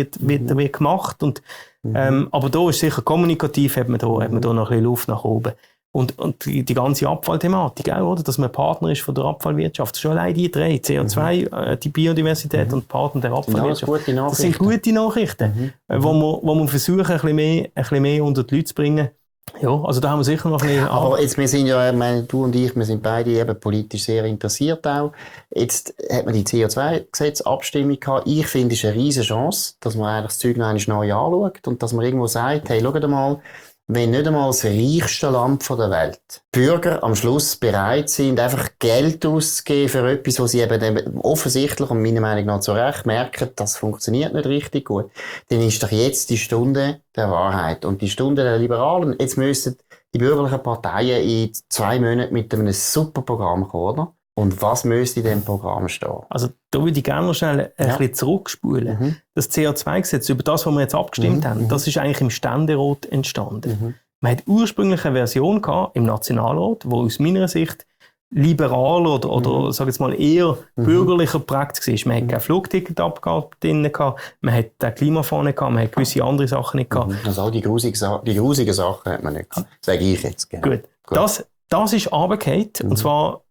S2: wird gemacht. Und, aber da ist sicher kommunikativ, hat man da noch ein bisschen Luft nach oben. Und die ganze Abfallthematik auch, oder? Dass man Partner ist von der Abfallwirtschaft. Schon allein die drei, CO2, die Biodiversität und Partner der Abfallwirtschaft. Das sind gute Nachrichten, wo wir versuchen, ein bisschen mehr unter die Leute zu bringen. Ja, also da haben wir sicher noch ein bisschen...
S1: Aber jetzt, wir sind ja, du und ich, wir sind beide eben politisch sehr interessiert auch. Jetzt hat man die CO2-Gesetzabstimmung gehabt. Ich finde, es ist eine riesige Chance, dass man eigentlich das Zeug noch einmal neu anschaut und dass man irgendwo sagt, hey, schaut mal, wenn nicht einmal das reichste Land der Welt Bürger am Schluss bereit sind, einfach Geld auszugeben für etwas, wo sie eben offensichtlich und meiner Meinung nach zu Recht merken, das funktioniert nicht richtig gut, dann ist doch jetzt die Stunde der Wahrheit und die Stunde der Liberalen. Jetzt müssten die bürgerlichen Parteien in 2 Monaten mit einem super Programm kommen, oder? Und was müsste in diesem Programm stehen?
S2: Also da würde ich gerne noch schnell ein bisschen zurückspulen. Das CO2-Gesetz, über das, was wir jetzt abgestimmt haben, das ist eigentlich im Ständerat entstanden. Man hat ursprünglich eine Version gehabt im Nationalrat, die aus meiner Sicht liberal oder sag jetzt mal eher bürgerlicher geprägt war. Man hat keine Flugticketabgabe drin gehabt, man hat den Klimafonds nicht gehabt, man hat gewisse andere Sachen nicht gehabt.
S1: Also all die grusigen Sachen hat man nicht gehabt. Sage ich jetzt. Genau.
S2: Gut. Das ist runtergefallen, und zwar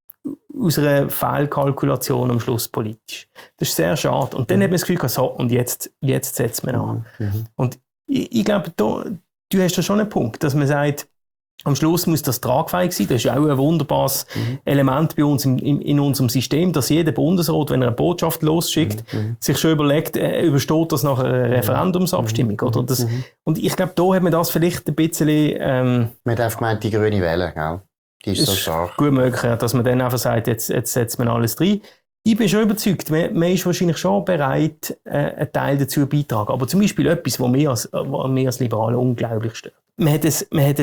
S2: aus einer Fehlkalkulation am Schluss politisch. Das ist sehr schade. Und dann hat man das Gefühl gehabt, so, und jetzt setzt man an. Und ich glaube, du hast da schon einen Punkt, dass man sagt, am Schluss muss das tragfähig sein. Das ist auch ein wunderbares Element bei uns in unserem System, dass jeder Bundesrat, wenn er eine Botschaft losschickt, sich schon überlegt, übersteht das nach einer Referendumsabstimmung. Oder? Und ich glaube, da hat man das vielleicht ein bisschen...
S1: man darf gemeint, die grüne Welle, gell? Die ist so stark.
S2: Gut möglich, dass man dann einfach sagt, jetzt setzt man alles rein. Ich bin schon überzeugt, man ist wahrscheinlich schon bereit, einen Teil dazu beitragen. Aber zum Beispiel etwas, was mir als Liberale unglaublich stört. Man hat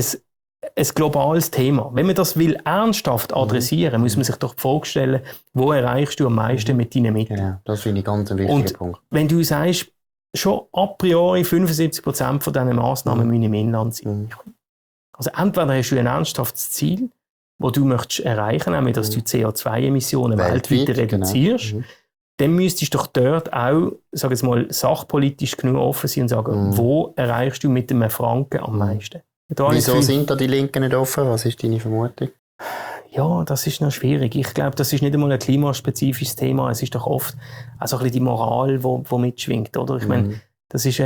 S2: ein globales Thema. Wenn man das ernsthaft adressieren, muss man sich doch die Frage stellen, wo erreichst du am meisten mit deinen Mitteln?
S1: Ja, das finde ich ganz ein wichtiger Punkt.
S2: Wenn du sagst, schon a priori 75% von diesen Massnahmen müssen im Inland sein. Also entweder hast du ein ernsthaftes Ziel, das du möchtest erreichen, nämlich dass du CO2-Emissionen weltweit reduzierst, dann müsstest du doch dort auch, sag jetzt mal, sachpolitisch genug offen sein und sagen, wo erreichst du mit einem Franken am meisten?
S1: Wieso sind da die Linken nicht offen? Was ist deine Vermutung?
S2: Ja, das ist noch schwierig. Ich glaube, das ist nicht einmal ein klimaspezifisches Thema. Es ist doch oft also ein bisschen die Moral, wo mitschwingt, oder? Ich meine, das ist,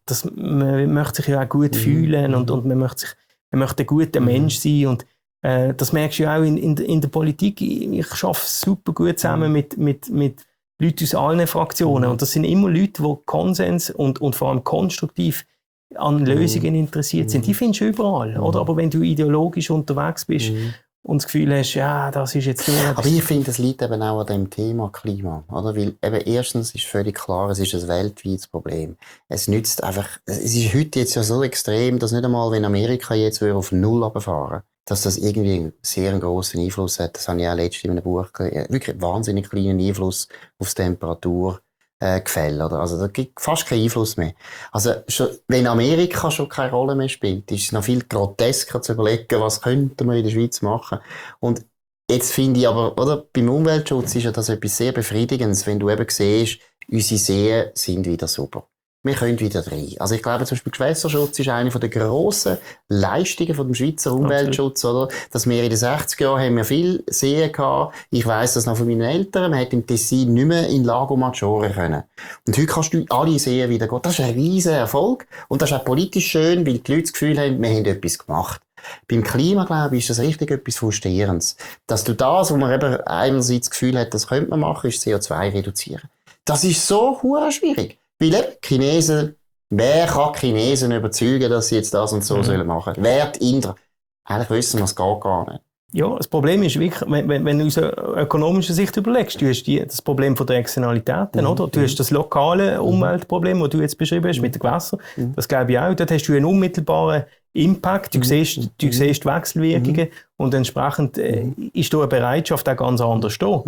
S2: man möchte sich ja auch gut fühlen und man möchte ein guter Mensch sein und das merkst du ja auch in der Politik. Ich arbeite super gut zusammen mit Leuten aus allen Fraktionen und das sind immer Leute, die Konsens und vor allem konstruktiv an Lösungen interessiert sind. Die findest du überall, oder? Aber wenn du ideologisch unterwegs bist und das Gefühl hast, ja, das ist jetzt nur...
S1: Aber ich finde, es liegt eben auch an dem Thema Klima, oder? Weil eben erstens ist völlig klar, es ist ein weltweites Problem. Es nützt einfach, es ist heute jetzt ja so extrem, dass nicht einmal, wenn Amerika jetzt auf Null runterfahren, dass das irgendwie einen sehr grossen Einfluss hat. Das habe ich auch letztens in einem Buch gelesen. Wirklich einen wahnsinnig kleinen Einfluss aufs Temperaturgefälle, oder? Also, da gibt fast keinen Einfluss mehr. Also, schon, wenn Amerika schon keine Rolle mehr spielt, ist es noch viel grotesker zu überlegen, was könnten wir in der Schweiz machen. Und jetzt finde ich aber, oder? Beim Umweltschutz ist ja das etwas sehr Befriedigendes, wenn du eben siehst, unsere Seen sind wieder super. Wir können wieder rein. Also ich glaube zum Beispiel, Gewässerschutz ist eine der grossen Leistungen vom Schweizer Umweltschutz, oder? Dass wir in den 60er Jahren haben wir viel Seen gehabt. Ich weiss das noch von meinen Eltern. Man hat im Tessin nicht mehr in Lago Maggiore können. Und heute kannst du alle Seen wieder gehen. Das ist ein riesen Erfolg. Und das ist auch politisch schön, weil die Leute das Gefühl haben, wir haben etwas gemacht. Beim Klima, glaube ich, ist das richtig etwas Frustrierendes. Dass du das, wo man eben einerseits das Gefühl hat, das könnte man machen, ist CO2 reduzieren. Das ist so hure schwierig. Weil Chinesen, wer kann Chinesen überzeugen, dass sie jetzt das und so sollen machen? Wer die Inder? Eigentlich wissen wir, es geht gar nicht.
S2: Ja, das Problem ist wirklich, wenn du aus einer ökonomischen Sicht überlegst, du hast das Problem von der Externalitäten, oder? Du hast das lokale Umweltproblem, das du jetzt beschrieben hast, mit den Gewässern. Das glaube ich auch. Dort hast du einen unmittelbaren Impact. Du siehst die Wechselwirkungen und entsprechend ist da eine Bereitschaft auch ganz anders da.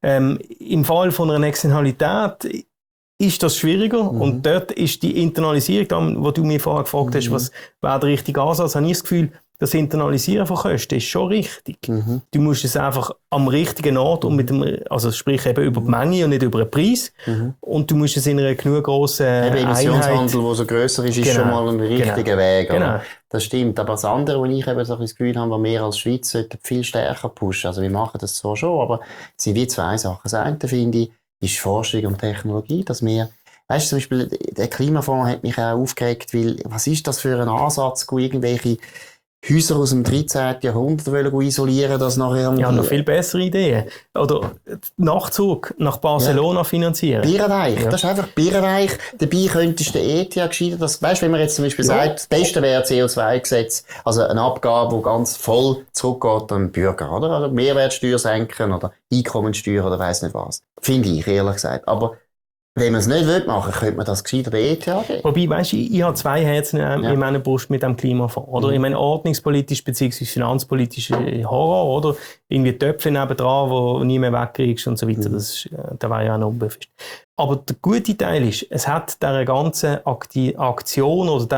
S2: Im Fall von einer Externalität ist das schwieriger und dort ist die Internalisierung, wo du mir vorher gefragt hast, was wäre der richtige Ansatz, habe ich das Gefühl, das Internalisieren von Kosten ist schon richtig. Du musst es einfach am richtigen Ort und also sprich eben über die Menge und nicht über den Preis und du musst es in einer genug grossen
S1: Emissionshandel, der so grösser ist, ist schon mal ein richtiger Weg.
S2: Genau.
S1: Das stimmt. Aber das andere, wo ich eben so ein das Gefühl habe, was wir als Schweiz sollten viel stärker pushen. Also wir machen das zwar schon, aber es sind wie zwei Sachen. Das eine, finde ich, ist Forschung und Technologie, dass wir, weißt du, zum Beispiel, der Klimafonds hat mich auch aufgeregt, weil, was ist das für ein Ansatz, irgendwelche Häuser aus dem 13. Jahrhundert isolieren, dass nachher...
S2: Ja, noch viel bessere Ideen. Oder Nachtzug nach Barcelona finanzieren.
S1: Bierenreich, das ist einfach Bierenreich. Dabei könntest du den ETH gescheiter, weißt du, wenn man jetzt zum Beispiel sagt, das Beste wäre CO2-Gesetz, also eine Abgabe, die ganz voll zurückgeht an den Bürger, oder? Also Mehrwertsteuer senken oder Einkommensteuer oder weiss nicht was. Finde ich, ehrlich gesagt. Aber wenn man es nicht machen will, könnte man das gescheiter der ETH geben.
S2: Wobei, weißt du, ich habe zwei Herzen in meiner Brust mit dem Klimafonds. Oder? Ich meine, ordnungspolitisch bzw. finanzpolitisch Horror, oder? Irgendwie Töpfe nebendran, die nie mehr wegkriegst und so weiter. Das wäre ja auch noch unbefrist. Aber der gute Teil ist, es hat dieser ganzen Aktion oder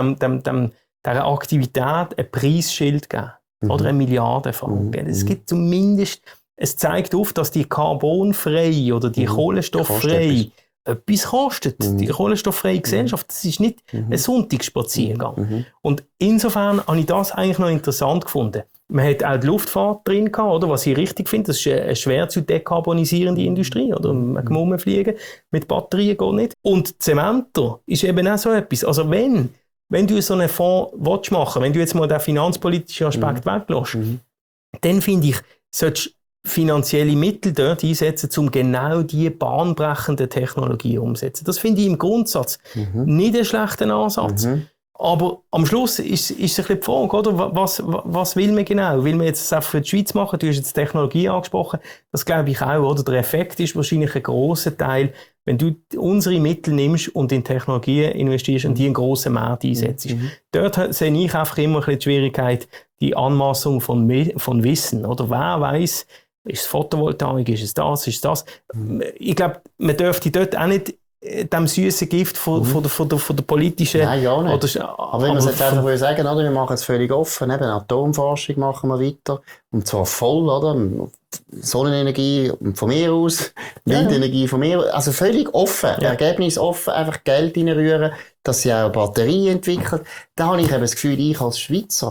S2: dieser Aktivität ein Preisschild gegeben. Oder eine Milliardenfonds. Es gibt zumindest, es zeigt auf, dass die carbonfrei oder die kohlenstofffrei etwas kostet. Die kohlenstofffreie Gesellschaft, das ist nicht ein Sonntagsspaziergang. Und insofern habe ich das eigentlich noch interessant gefunden. Man hat auch die Luftfahrt drin gehabt, oder? Was ich richtig finde, das ist eine schwer zu dekarbonisierende Industrie, oder? Man kann rumfliegen, mit Batterien geht nicht. Und Zementer ist eben auch so etwas. Also wenn du so einen Fonds machen willst, wenn du jetzt mal den finanzpolitischen Aspekt weglässt, dann finde ich, solltest du finanzielle Mittel dort einsetzen, um genau diese bahnbrechende Technologie umzusetzen. Das finde ich im Grundsatz nicht einen schlechten Ansatz. Aber am Schluss ist es ein bisschen die Frage, oder? Was will man genau? Will man jetzt das einfach für die Schweiz machen? Du hast jetzt Technologie angesprochen. Das glaube ich auch, oder? Der Effekt ist wahrscheinlich ein grosser Teil, wenn du unsere Mittel nimmst und in Technologien investierst und die einen grossen Markt einsetzt. Dort sehe ich einfach immer ein bisschen die Schwierigkeit, die Anmassung von Wissen, oder? Wer weiss, ist es Photovoltaik, ist es das, ist das? Ich glaube, man dürfte dort auch nicht dem süßen Gift von der politischen...
S1: Nein, ja nicht. Aber wenn wir es jetzt einfach sagen, oder, wir machen es völlig offen, eben Atomforschung machen wir weiter, und zwar voll, oder? Sonnenenergie von mir aus, Windenergie von mir aus, also völlig offen, ergebnisoffen, einfach Geld reinrühren, dass sie auch Batterien entwickeln. Da habe ich eben das Gefühl, ich als Schweizer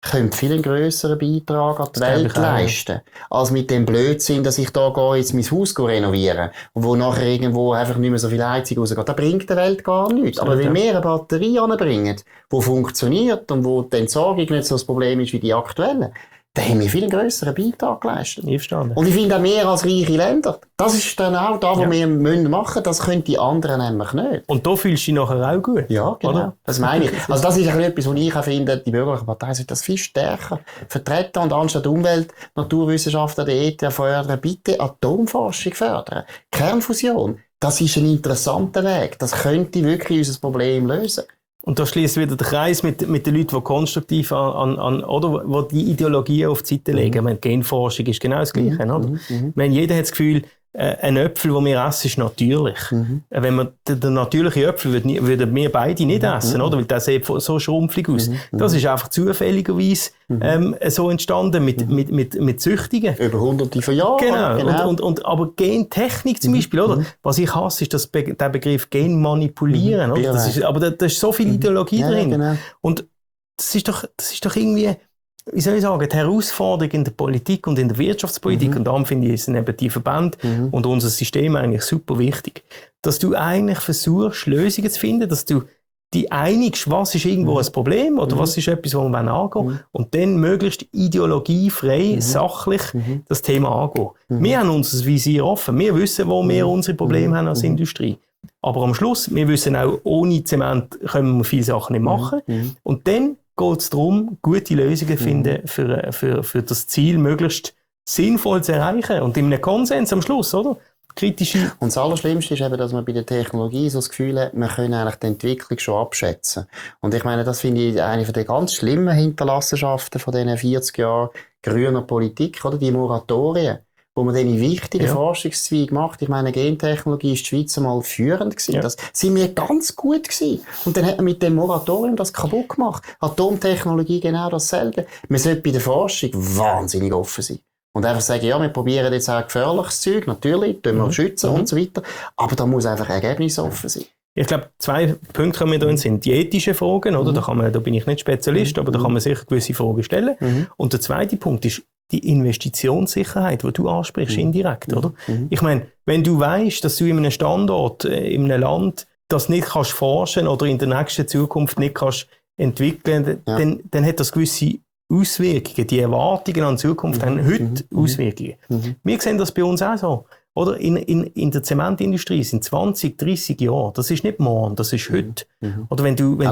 S1: könnte viel einen grösseren Beitrag an die Welt leisten, als mit dem Blödsinn, dass ich da gehe, jetzt mein Haus renovieren und wo nachher irgendwo einfach nicht mehr so viel Heizung rausgeht. Das bringt der Welt gar nichts. Aber wenn wir eine Batterie anbringen, die funktioniert und wo die Entsorgung nicht so das Problem ist wie die aktuelle, dann haben wir viel einen grösseren Beitrag geleistet. Und ich finde auch mehr als reiche Länder. Das ist dann auch das, was wir machen müssen. Das können die anderen nämlich nicht.
S2: Und da fühlst du dich nachher auch gut.
S1: Ja, genau. Oder? Das meine ich. Also das ist etwas, was ich auch finde, die bürgerliche Partei sollte das viel stärker vertreten und anstatt Umwelt, Naturwissenschaften, der ETH fördern, bitte Atomforschung fördern. Kernfusion, das ist ein interessanter Weg. Das könnte wirklich unser Problem lösen.
S2: Und da schließt wieder der Kreis mit den Leuten, die konstruktiv oder wo die Ideologien auf die Seite legen. Die Genforschung ist genau das Gleiche. Oder? Jeder hat das Gefühl, ein Äpfel, den wir essen, ist natürlich. Wenn wir den natürlichen Äpfel würden wir beide nicht essen, oder? Weil der sieht so schrumpfig aus. Das ist einfach zufälligerweise so entstanden mit Züchtungen.
S1: Über hunderte von Jahren.
S2: Genau. Aber Gentechnik zum Beispiel, oder? Was ich hasse, ist der Begriff Genmanipulieren. Oder? Da ist so viel Ideologie drin. Genau. Und das ist doch irgendwie, wie soll ich sagen, die Herausforderung in der Politik und in der Wirtschaftspolitik, und darum finde ich, sind eben die Verbände und unser System eigentlich super wichtig, dass du eigentlich versuchst, Lösungen zu finden, dass du die einigst, was ist irgendwo ein Problem oder was ist etwas, was wir angehen und dann möglichst ideologiefrei, sachlich das Thema angehen. Wir haben unser Visier offen, wir wissen, wo wir unsere Probleme haben als Industrie. Aber am Schluss, wir wissen auch, ohne Zement können wir viele Sachen nicht machen. Und dann geht es darum, gute Lösungen zu finden, für das Ziel möglichst sinnvoll zu erreichen. Und in einem Konsens am Schluss, oder? Kritische.
S1: Und das Allerschlimmste ist eben, dass man bei der Technologie so das Gefühl hat, wir können eigentlich die Entwicklung schon abschätzen. Und ich meine, das finde ich eine der ganz schlimmen Hinterlassenschaften von diesen 40 Jahren grüner Politik, oder? Die Moratorien, wo man dann in wichtigen Forschungszweigen macht. Ich meine, Gentechnologie ist die Schweiz einmal führend gewesen. Das sind wir ganz gut gewesen. Und dann hat man mit dem Moratorium das kaputt gemacht. Atomtechnologie genau dasselbe. Man sollte bei der Forschung wahnsinnig offen sein. Und einfach sagen, ja, wir probieren jetzt auch gefährliches Zeug, natürlich, tun wir schützen und so weiter. Aber da muss einfach Ergebnis offen sein.
S2: Ich glaube, 2 Punkte kommen da sind die ethischen Fragen, oder? Da bin ich nicht Spezialist, aber da kann man sicher gewisse Fragen stellen. Und der zweite Punkt ist die Investitionssicherheit, die du ansprichst, indirekt, oder? Ich meine, wenn du weißt, dass du in einem Standort, in einem Land, das nicht kannst forschen oder in der nächsten Zukunft nicht kannst entwickeln, dann hat das gewisse Auswirkungen. Die Erwartungen an die Zukunft haben heute Auswirkungen. Wir sehen das bei uns auch so. Oder in der Zementindustrie sind 20, 30 Jahre. Das ist nicht morgen, das ist heute. Oder wenn du,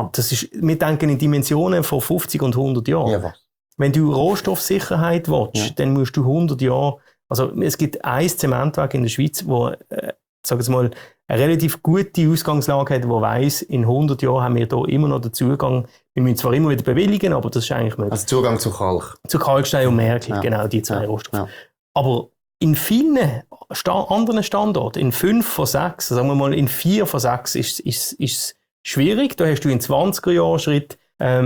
S2: wir denken in Dimensionen von 50 und 100 Jahren. Ja, wenn du Rohstoffsicherheit willst, dann musst du 100 Jahre, also es gibt ein Zementwerk in der Schweiz, wo, sag ich mal, eine relativ gute Ausgangslage hat, wo weiss, in 100 Jahren haben wir hier immer noch den Zugang. Wir müssen zwar immer wieder bewilligen, aber das ist eigentlich möglich.
S1: Also Zugang zu Kalk.
S2: Zu Kalkstein und Merkel, genau, die 2 Rohstoffe. Ja. Aber in vielen anderen Standorten, in 5 von 6, sagen wir mal in 4 von 6 ist es schwierig. Da hast du in 20er-Jahren-Schritt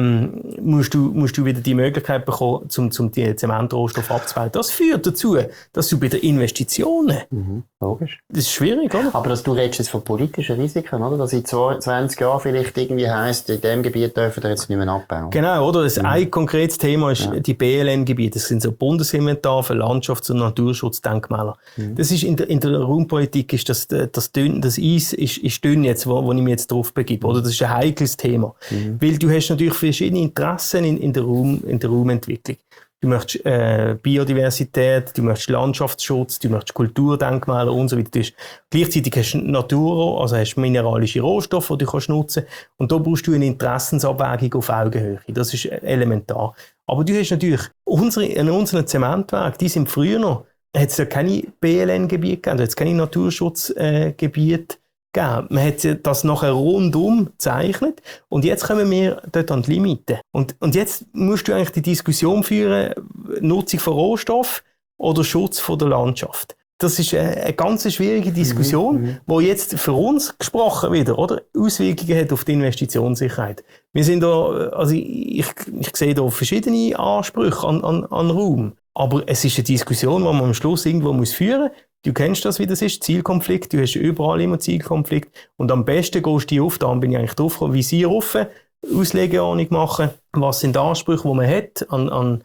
S2: musst du wieder die Möglichkeit bekommen, zum die Zementrohstoff abzubauen. Das führt dazu, dass du bei den Investitionen,
S1: logisch.
S2: Das ist schwierig, oder?
S1: Aber du redest jetzt von politischen Risiken, oder? Dass in 20 Jahren vielleicht irgendwie heisst, in diesem Gebiet dürfen wir jetzt nicht mehr abbauen.
S2: Genau, oder? Ein konkretes Thema ist die BLN-Gebiete. Das sind so Bundesinventar für Landschafts- und Naturschutzdenkmäler. Das ist in der Raumppolitik ist das Eis ist dünn jetzt, wo ich mich jetzt drauf begebe, oder? Das ist ein heikles Thema. Weil du hast natürlich verschiedene Interessen in der Raumentwicklung. Du möchtest Biodiversität, du möchtest Landschaftsschutz, du möchtest Kulturdenkmäler und so weiter. Gleichzeitig hast du Natur, also hast mineralische Rohstoffe, die du nutzen kannst. Und da brauchst du eine Interessensabwägung auf Augenhöhe. Das ist elementar. Aber du hast natürlich in unseren Zementwerken, die sind früher noch, hat es ja keine BLN-Gebiete gegeben, da hat es keine Naturschutzgebiete gegeben. Man hat das nachher rundum gezeichnet und jetzt kommen wir dort an die Limite. Und jetzt musst du eigentlich die Diskussion führen, Nutzung von Rohstoff oder Schutz von der Landschaft. Das ist eine ganz schwierige Diskussion, die jetzt für uns gesprochen wieder, oder? Auswirkungen hat auf die Investitionssicherheit. Wir sind da, also ich sehe da verschiedene Ansprüche an Raum. Aber es ist eine Diskussion, die man am Schluss irgendwo führen muss. Du kennst das, wie das ist, Zielkonflikt. Du hast überall immer Zielkonflikt. Und am besten gehst du auf, da bin ich eigentlich drauf gekommen, Visier offen, Auslegeordnung machen, was sind die Ansprüche, die man hat an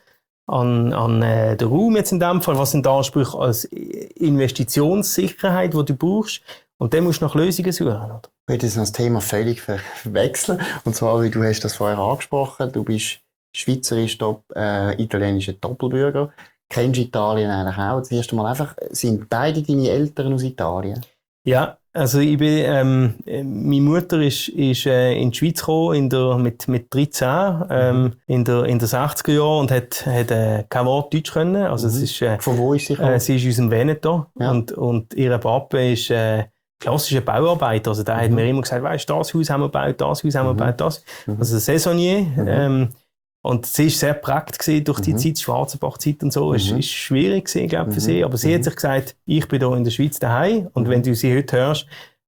S2: den Raum jetzt in dem Fall, was sind die Ansprüche als Investitionssicherheit, die du brauchst, und dann musst du nach Lösungen suchen. Oder?
S1: Ich würde jetzt das Thema völlig verwechseln, und zwar, wie du hast das vorher angesprochen, du bist schweizerisch-italienischer Doppelbürger, kennst Italien eigentlich auch, das erste Mal einfach, sind beide deine Eltern aus Italien?
S2: Ja, also ich bin, meine Mutter ist in die Schweiz gekommen mit 13 in der 60er Jahren und hat kein Wort Deutsch können. Also es ist,
S1: von wo ist sie gekommen?
S2: Sie ist aus dem Veneto,
S1: Ja.
S2: und ihr Papa ist klassischer Bauarbeiter. Also der hat mir immer gesagt, weißt du, das Haus haben wir gebaut, das Haus haben wir gebaut, das. Also Saisonnier. Und sie war sehr geprägt durch die Zeit, die Schwarzenbach-Zeit und so. Es war schwierig, glaube ich, für sie. Aber sie hat sich gesagt, ich bin hier in der Schweiz daheim. Und wenn du sie heute hörst,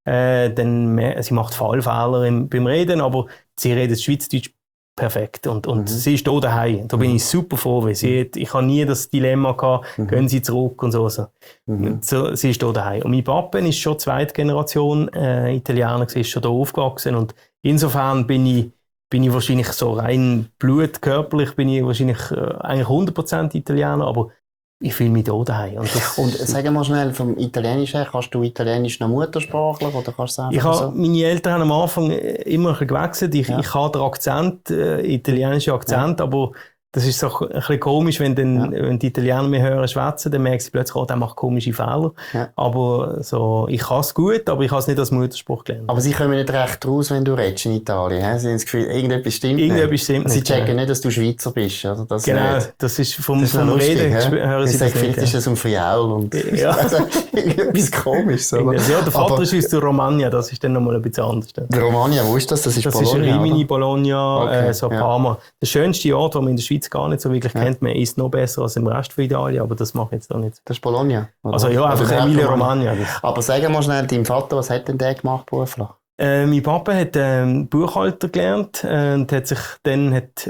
S2: dann sie macht Fallfehler beim Reden, aber sie redet Schweizerdeutsch perfekt. Und sie ist hier daheim. Da bin ich super froh, weil ich habe nie das Dilemma gehabt, gehen sie zurück und so. So, sie ist hier daheim. Und mein Papa ist schon zweite Generation Italiener, ist schon hier aufgewachsen. Und insofern bin ich wahrscheinlich so rein blutkörperlich, bin ich wahrscheinlich eigentlich 100% Italiener, aber ich fühle mich hier daheim.
S1: Und sag mal schnell, vom Italienisch her, kannst du Italienisch noch muttersprachlich oder kannst du es einfach so?
S2: Meine Eltern haben am Anfang immer ein bisschen gewechselt. Ich habe den Akzent, italienischen Akzent, aber das ist so ein bisschen komisch, wenn die Italiener mich hören schwätzen, dann merken sie plötzlich, der macht komische Fehler. Ja. Aber so, ich kann es gut, aber ich habe es nicht als Muttersprache gelernt.
S1: Aber sie kommen nicht recht raus, wenn du redest in Italien. He? Sie haben das Gefühl, irgendetwas stimmt nicht. Sie checken nicht, dass du Schweizer bist. Oder? Das
S2: genau,
S1: nicht.
S2: Das ist vom Reden, hören sie das nicht.
S1: Vielleicht ist das ein Friaul und also, etwas komisches.
S2: Ja, der Vater ist aus der Romagna, das ist dann nochmal ein bisschen anders.
S1: Der Romagna, wo ist das? Das ist Bologna,
S2: ist Rimini,
S1: oder?
S2: Bologna,
S1: Okay,
S2: so Parma. Der schönste Ort, den man in der Schweiz gar nicht so wirklich kennt. Man isst noch besser als im Rest von Italien, aber das mache ich jetzt auch nicht.
S1: Das ist Bologna? Oder?
S2: Also ja, einfach Emilia-Romagna.
S1: Aber sag mal schnell, dein Vater, was hat denn der gemacht beruflich?
S2: Mein Papa hat Buchhalter gelernt und hat sich dann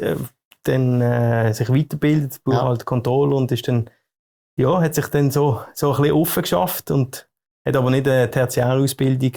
S2: sich weitergebildet, Buchhalter, Controller, und ist dann, hat sich dann so ein bisschen offen geschafft und hat aber nicht eine Tertiärausbildung.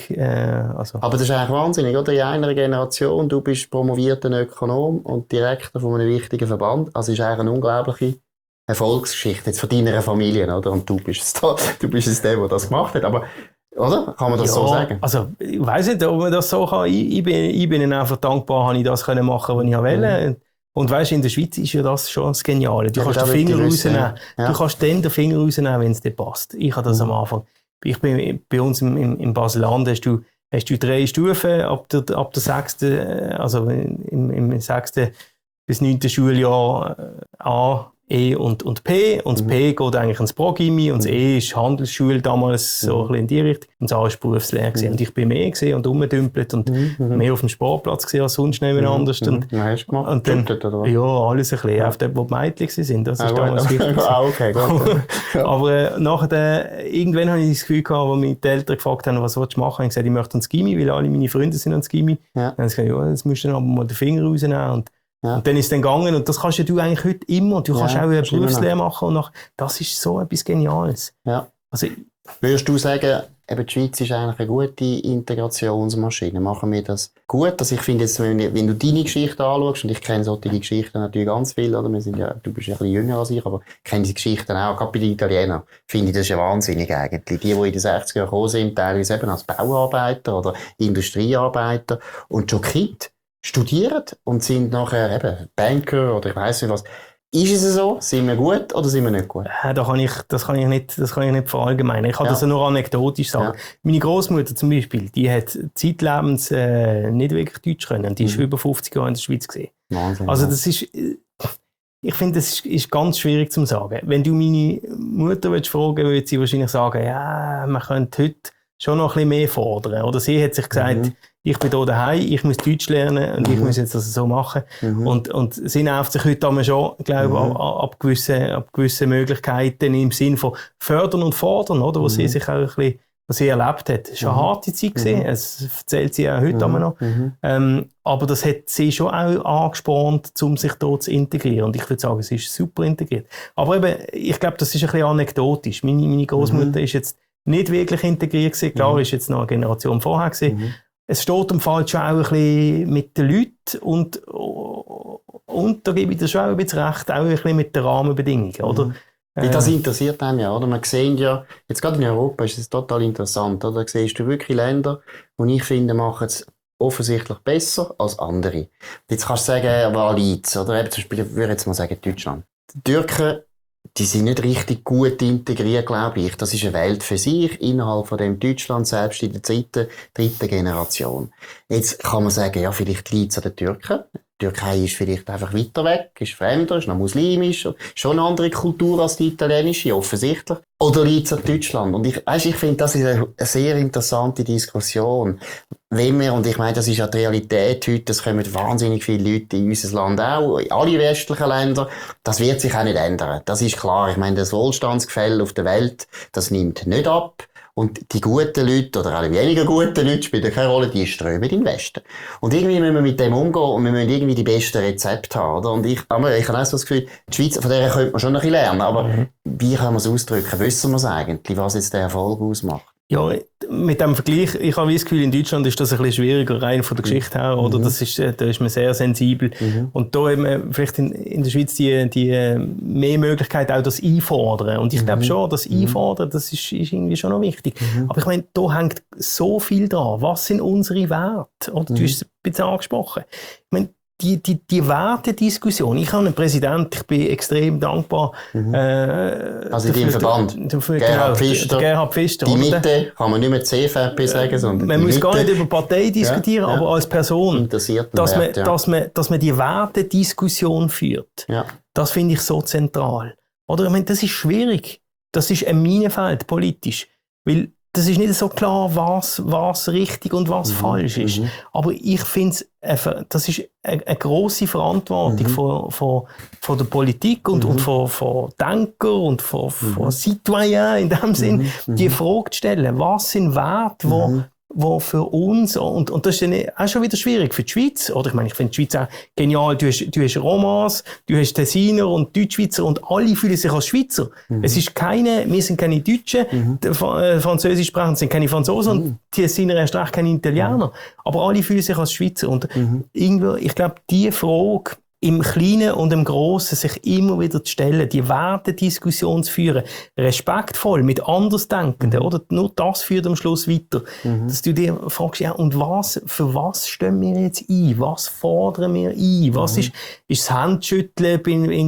S1: Aber das ist eigentlich wahnsinnig, oder? In einer Generation, du bist promovierter Ökonom und Direktor von einem wichtigen Verband. Also ist eigentlich eine unglaubliche Erfolgsgeschichte jetzt von deiner Familie, oder? Und du bist es der das gemacht hat. Aber, oder? Kann man das so sagen?
S2: Also, ich weiss nicht, ob man das so kann. Ich bin ihnen einfach dankbar, dass ich das machen konnte, was ich wollte. Und weißt, in der Schweiz ist ja das schon das Geniale. Du kannst den Finger rausnehmen. Ja. Du kannst dann den Finger rausnehmen, wenn es dir passt. Ich habe das am Anfang. Ich bin bei uns im Baselland, hast du 3 Stufen ab der 6., also im 6. bis 9. Schuljahr A, E und P. Und das P geht eigentlich ins Pro-Gimmi und das E ist Handelsschule damals, so ein bisschen in die Richtung. Und das A war Berufslehre. Und ich bin mehr gesehen und rumgedümpelt und mehr auf dem Sportplatz gesehen als sonst nebenanders.
S1: Was hast du gemacht?
S2: Und dann, ja, alles ein bisschen. Auf dort, wo die Mädchen sind. Das ist damals wichtig.
S1: Okay, gut.
S2: Aber nachher, irgendwann habe ich das Gefühl gehabt, als mich die Eltern gefragt haben, was willst du machen? Ich habe gesagt, ich möchte ans Gimmi, weil alle meine Freunde sind ans Gimmi. Ja. Dann habe ich gesagt, ja, jetzt musst du dann aber mal den Finger rausnehmen. Und dann ist es dann gegangen, und das kannst du eigentlich heute immer. Du kannst auch eine Berufslehre machen und das ist so etwas Geniales. Ja. Also,
S1: würdest du sagen, eben die Schweiz ist eigentlich eine gute Integrationsmaschine? Machen wir das gut? Also ich finde jetzt, wenn du deine Geschichte anschaust, und ich kenne solche Geschichten natürlich ganz viel, oder? Du bist ja ein bisschen jünger als ich, aber ich kenne diese Geschichten auch, gerade bei den Italienern, finde ich das ja wahnsinnig eigentlich. Die in den 60er Jahren gekommen sind, teilweise eben als Bauarbeiter oder Industriearbeiter und schon Kind studieren und sind nachher eben Banker oder ich weiss nicht was. Ist es so? Sind wir gut oder sind wir nicht gut?
S2: Das kann ich nicht verallgemeinern. Ich kann das nur anekdotisch sagen. Ja. Meine Großmutter zum Beispiel, die hat zeitlebens nicht wirklich Deutsch können. Die ist über 50 Jahre in der Schweiz gesehen.
S1: Wahnsinn,
S2: also das ist, ich finde, das ist ganz schwierig zu sagen. Wenn du meine Mutter fragen willst, würde sie wahrscheinlich sagen, ja, man könnte heute schon noch ein bisschen mehr fordern. Oder sie hat sich gesagt, ich bin hier daheim, ich muss Deutsch lernen und ich muss jetzt das so machen. Und sie nervt sich heute aber schon, glaube ich, ab gewissen Möglichkeiten im Sinn von fördern und fordern, oder? Wo sie sich auch ein bisschen, was sie erlebt hat. Es war eine harte Zeit gewesen. Es erzählt sie auch heute noch. Aber das hat sie schon auch angespornt, um sich dort zu integrieren. Und ich würde sagen, sie ist super integriert. Aber eben, ich glaube, das ist ein bisschen anekdotisch. Meine Großmutter ist jetzt nicht wirklich integriert gewesen. Klar, ist jetzt noch eine Generation vorher gewesen. es steht und fällt schon auch ein bisschen mit den Leuten und da gebe ich dir schon auch ein bisschen recht, auch ein bisschen mit den Rahmenbedingungen, oder?
S1: Weil das interessiert einen ja, oder? Man sieht ja, jetzt gerade in Europa ist es total interessant, oder? Da siehst du wirklich Länder, die ich finde, machen es offensichtlich besser als andere. Jetzt kannst du sagen, Waliz, oder? Eben zum Beispiel, ich würde jetzt mal sagen, Deutschland. Die Türken, die sind nicht richtig gut integriert, glaube ich. Das ist eine Welt für sich, innerhalb von dem Deutschland, selbst in der dritten Generation. Jetzt kann man sagen, ja, vielleicht liegt es an den Türken. Die Türkei ist vielleicht einfach weiter weg, ist fremder, ist noch muslimisch, schon eine andere Kultur als die italienische, offensichtlich. Oder liegt es an Deutschland? Und ich finde, das ist eine sehr interessante Diskussion. Wenn wir, und ich meine, das ist ja die Realität heute, es kommen wahnsinnig viele Leute in unser Land auch, in alle westlichen Länder, das wird sich auch nicht ändern. Das ist klar. Ich meine, das Wohlstandsgefälle auf der Welt, das nimmt nicht ab. Und die guten Leute, oder auch die weniger guten Leute, spielen keine Rolle, die strömen in den Westen. Und irgendwie müssen wir mit dem umgehen und wir müssen irgendwie die besten Rezepte haben, oder? Und ich habe auch so das Gefühl, die Schweiz, von der könnte man schon noch ein bisschen lernen, aber wie kann man es ausdrücken? Wissen wir es eigentlich, was jetzt der Erfolg ausmacht?
S2: Ja, mit dem Vergleich, ich habe das Gefühl, in Deutschland ist das ein bisschen schwieriger, rein von der Geschichte her, oder? Das ist, da ist man sehr sensibel. Und da haben wir vielleicht in der Schweiz die mehr Möglichkeit, auch das Einfordern. Und ich glaube schon, das Einfordern, das ist irgendwie schon noch wichtig. Aber ich meine, da hängt so viel dran. Was sind unsere Werte? Oder du hast es ein bisschen angesprochen. Ich meine, die Wertediskussion. Ich habe einen Präsidenten, ich bin extrem dankbar.
S1: Also in deinem Verband. Gerhard Pfister. Die Mitte, kann man nicht mehr CVP sagen, sondern
S2: man muss gar nicht über Partei diskutieren, aber als Person, dass man die Wertediskussion führt. Ja. Das finde ich so zentral. Oder ich meine, das ist schwierig. Das ist ein Minenfeld politisch. Weil das ist nicht so klar, was richtig und was falsch ist. Aber ich finde, das ist eine grosse Verantwortung von der Politik und von Denkern und von Citoyens in dem Sinn, die Frage zu stellen, was sind Werte, wo für uns, und das ist dann auch schon wieder schwierig für die Schweiz, oder? Ich meine, ich finde die Schweiz auch genial, du hast Romans, du hast Tessiner und Deutschschweizer und alle fühlen sich als Schweizer. Es ist wir sind keine Deutschen, Französisch sprechen sind keine Franzosen und Tessiner erst recht keine Italiener, aber alle fühlen sich als Schweizer und irgendwie, ich glaube, die Frage, im Kleinen und im Grossen sich immer wieder zu stellen, die Wertediskussion zu führen, respektvoll, mit Andersdenkenden, oder? Nur das führt am Schluss weiter. Dass du dir fragst, ja, und für was stehen wir jetzt ein? Was fordern wir ein? Was ist das Handschütteln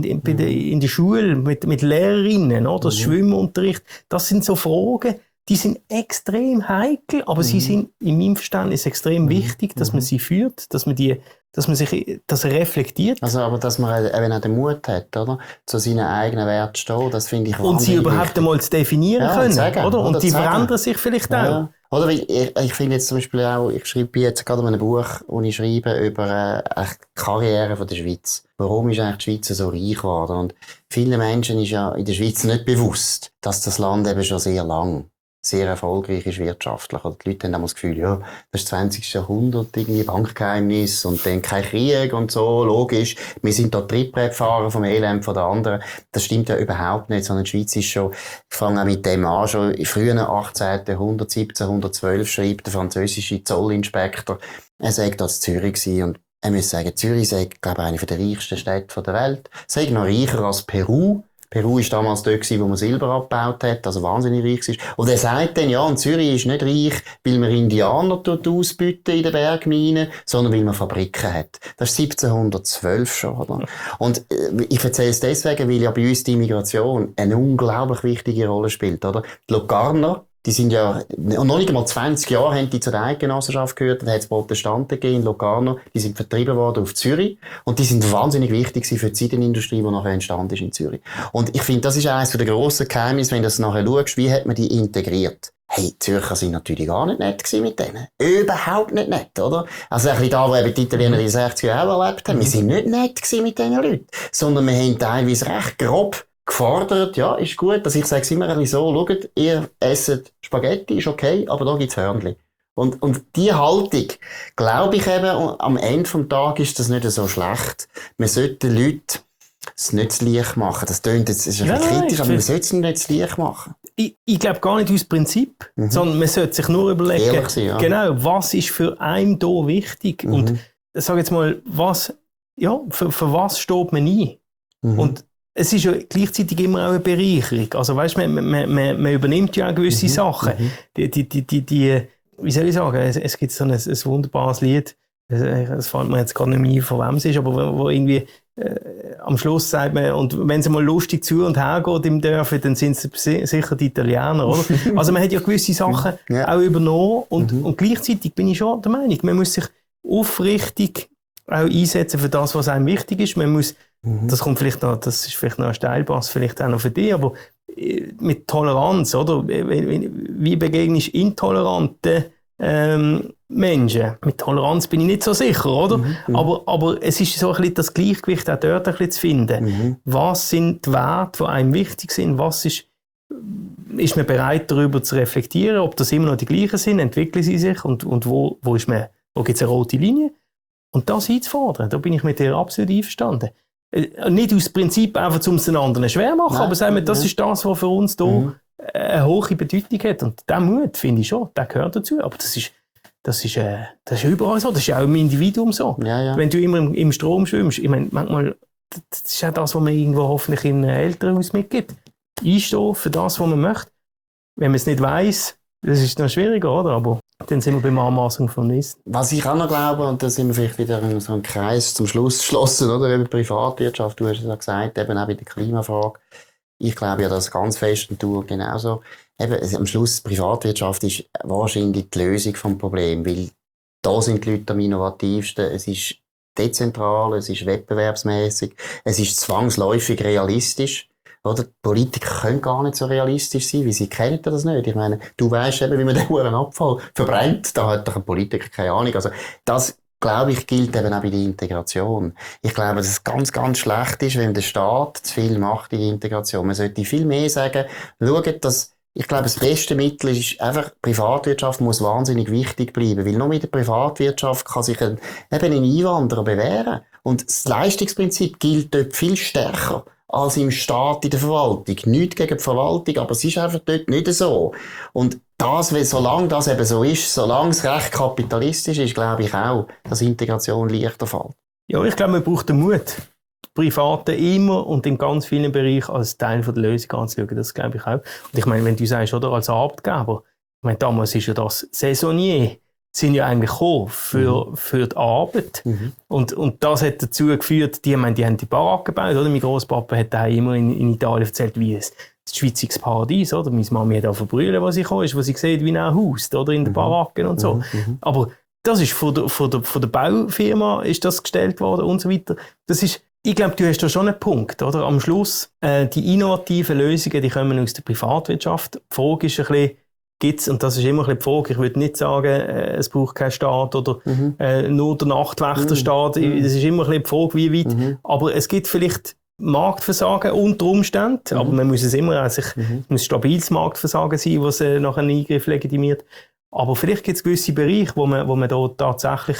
S2: in der Schule mit Lehrerinnen, oder? Das Schwimmunterricht? Das sind so Fragen, die sind extrem heikel, aber sie sind in meinem Verständnis extrem wichtig, dass man sie führt, dass man sich das reflektiert.
S1: Also, aber dass man eben auch den Mut hat, oder? Zu seinen eigenen Werten stehen, das finde ich wahnsinnig
S2: und sie überhaupt einmal zu definieren können,
S1: sagen,
S2: oder? Und die verändern sich vielleicht auch.
S1: Oder ich finde jetzt zum Beispiel auch, ich schreibe jetzt gerade ein Buch, das ich schreibe über die Karriere von der Schweiz. Warum ist eigentlich die Schweiz so reich geworden? Und vielen Menschen ist ja in der Schweiz nicht bewusst, dass das Land eben schon sehr lang sehr erfolgreich ist wirtschaftlich. Oder die Leute haben auch das Gefühl, ja, das ist 20. Jahrhundert, irgendwie Bankgeheimnis und dann kein Krieg und so, logisch. Wir sind da Trittbrettfahrer vom Elend von der anderen. Das stimmt ja überhaupt nicht, sondern die Schweiz ist schon, ich fange auch mit dem an, schon im frühen 18. Jahrhundert, 1712, schreibt der französische Zollinspektor, er sei da in Zürich gewesen und er muss sagen, Zürich sei, glaube ich, eine der reichsten Städte der Welt. Sei noch reicher als Peru. Peru war damals dort, wo man Silber abgebaut hat, also wahnsinnig reich ist. Und er sagt dann, ja, und Zürich ist nicht reich, weil man Indianer ausbeuten in den Bergminen, sondern weil man Fabriken hat. Das ist 1712 schon, oder? Und ich erzähle es deswegen, weil ja bei uns die Immigration eine unglaublich wichtige Rolle spielt, oder? Die Locarner, die sind ja, noch nicht einmal 20 Jahre haben die zu der Eidgenossenschaft gehört, da hat es Protestanten gegeben in Locarno, die sind vertrieben worden auf Zürich und die sind wahnsinnig wichtig für die Seidenindustrie, die nachher entstanden ist in Zürich. Und ich finde, das ist eines der grossen Geheimnisse, wenn du das nachher schaust, wie hat man die integriert? Hey, die Zürcher sind natürlich gar nicht nett gewesen mit denen. Überhaupt nicht nett, oder? Also ein bisschen da, wo eben die Italiener in den 60er Jahren erlebt haben. Wir sind nicht nett gewesen mit diesen Leuten, sondern wir haben teilweise recht grob gefordert, ja, ist gut, dass ich sage es immer ein bisschen so, schaut, ihr esset Spaghetti, ist okay, aber da gibt's Hörnli. Und die Haltung, glaube ich eben, am Ende vom Tag ist das nicht so schlecht. Man sollte den Leuten es nicht zu leicht machen. Das klingt jetzt ist ein bisschen kritisch, aber man sollte es nicht zu leicht machen.
S2: Ich glaube gar nicht aus Prinzip, sondern man sollte sich nur überlegen,
S1: sein,
S2: genau, was ist für einen da wichtig und sag jetzt mal, für was steht man ein? Und es ist ja gleichzeitig immer auch eine Bereicherung. Also weißt, man übernimmt ja auch gewisse Sachen. Wie soll ich sagen, es gibt so ein wunderbares Lied, es fällt mir jetzt gerade nicht mehr ein, von wem es ist, aber wo irgendwie am Schluss sagt man, und wenn es mal lustig zu und her geht im Dörfli, dann sind es sicher die Italiener, oder? Also man hat ja gewisse Sachen auch übernommen und gleichzeitig bin ich schon der Meinung, man muss sich aufrichtig auch einsetzen für das, was einem wichtig ist. Man muss, das ist vielleicht noch ein Steilpass, vielleicht auch noch für dich, aber mit Toleranz, oder? Wie begegnest du intoleranten Menschen? Mit Toleranz bin ich nicht so sicher, oder? Aber es ist so ein bisschen das Gleichgewicht auch dort ein bisschen zu finden. Was sind die Werte, die einem wichtig sind? Was ist man bereit, darüber zu reflektieren, ob das immer noch die gleichen sind? Entwickeln sie sich? Und wo gibt es eine rote Linie? Und das einzufordern, da bin ich mit dir absolut einverstanden. Nicht aus Prinzip einfach, um es den anderen schwer machen, aber sagen wir, das ist das, was für uns hier eine hohe Bedeutung hat. Und der Mut, finde ich schon, der gehört dazu. Aber das ist überall so, das ist auch im Individuum so. Ja. Wenn du immer im Strom schwimmst, ich meine, manchmal, das ist auch das, was man irgendwo hoffentlich in Elternhaus mitgibt. Einstehen für das, was man möchte. Wenn man es nicht weiss, das ist noch schwieriger, oder? Aber dann sind wir beim Anmaßung von Wissen.
S1: Was ich auch noch glaube, und da sind wir vielleicht wieder in so einem Kreis zum Schluss geschlossen, oder? Eben Privatwirtschaft, du hast es ja gesagt, eben auch bei der Klimafrage. Ich glaube ja, das ganz fest und du genauso. Eben, am Schluss, Privatwirtschaft ist wahrscheinlich die Lösung des Problems, weil da sind die Leute am innovativsten. Es ist dezentral, es ist wettbewerbsmäßig, es ist zwangsläufig realistisch. Oder? Die Politiker können gar nicht so realistisch sein, weil sie kennen das nicht. Ich meine, du weisst eben, wie man den hohen Abfall verbrennt. Da hat doch ein Politiker keine Ahnung. Also, das, glaube ich, gilt eben auch bei der Integration. Ich glaube, dass es ganz, ganz schlecht ist, wenn der Staat zu viel macht in der Integration. Man sollte viel mehr sagen, schaut, dass ich glaube, das beste Mittel ist einfach, Privatwirtschaft muss wahnsinnig wichtig bleiben, weil nur mit der Privatwirtschaft kann sich eben ein Einwanderer bewähren. Und das Leistungsprinzip gilt dort viel stärker als im Staat, in der Verwaltung. Nicht gegen die Verwaltung, aber es ist einfach dort nicht so. Und das, weil solange das eben so ist, solange es recht kapitalistisch ist, glaube ich auch, dass Integration leichter fällt.
S2: Ja, ich glaube, man braucht den Mut, Private immer und in ganz vielen Bereichen als Teil der Lösung anzuschauen. Das glaube ich auch. Und ich meine, wenn du sagst, oder, als Arbeitgeber, ich meine, damals ist ja das Saisonnier, sind ja eigentlich gekommen für die Arbeit. Und das hat dazu geführt, die haben die Baracken gebaut, oder? Mein Grosspapa hat auch immer in Italien erzählt, wie das Schweizer Paradies, oder? Meine Mami hat auch verbrüllt, was sie kam, ist, was sie sieht, wie ein Haus, oder? In den Baracken und so. Aber das ist von der Baufirma ist das gestellt worden und so weiter. Das ist, ich glaube, du hast da schon einen Punkt, oder? Am Schluss, die innovativen Lösungen, die kommen aus der Privatwirtschaft. Die Frage ist ein bisschen, gibt's, und das ist immer ein bisschen die Frage, ich würde nicht sagen, es braucht keinen Staat oder nur der Nachtwächterstaat. Das ist immer ein bisschen die Frage, wie weit. Aber es gibt vielleicht Marktversagen unter Umständen, aber man muss es immer muss stabiles Marktversagen sein, was nach einem Eingriff legitimiert. Aber vielleicht gibt es gewisse Bereiche, wo man da tatsächlich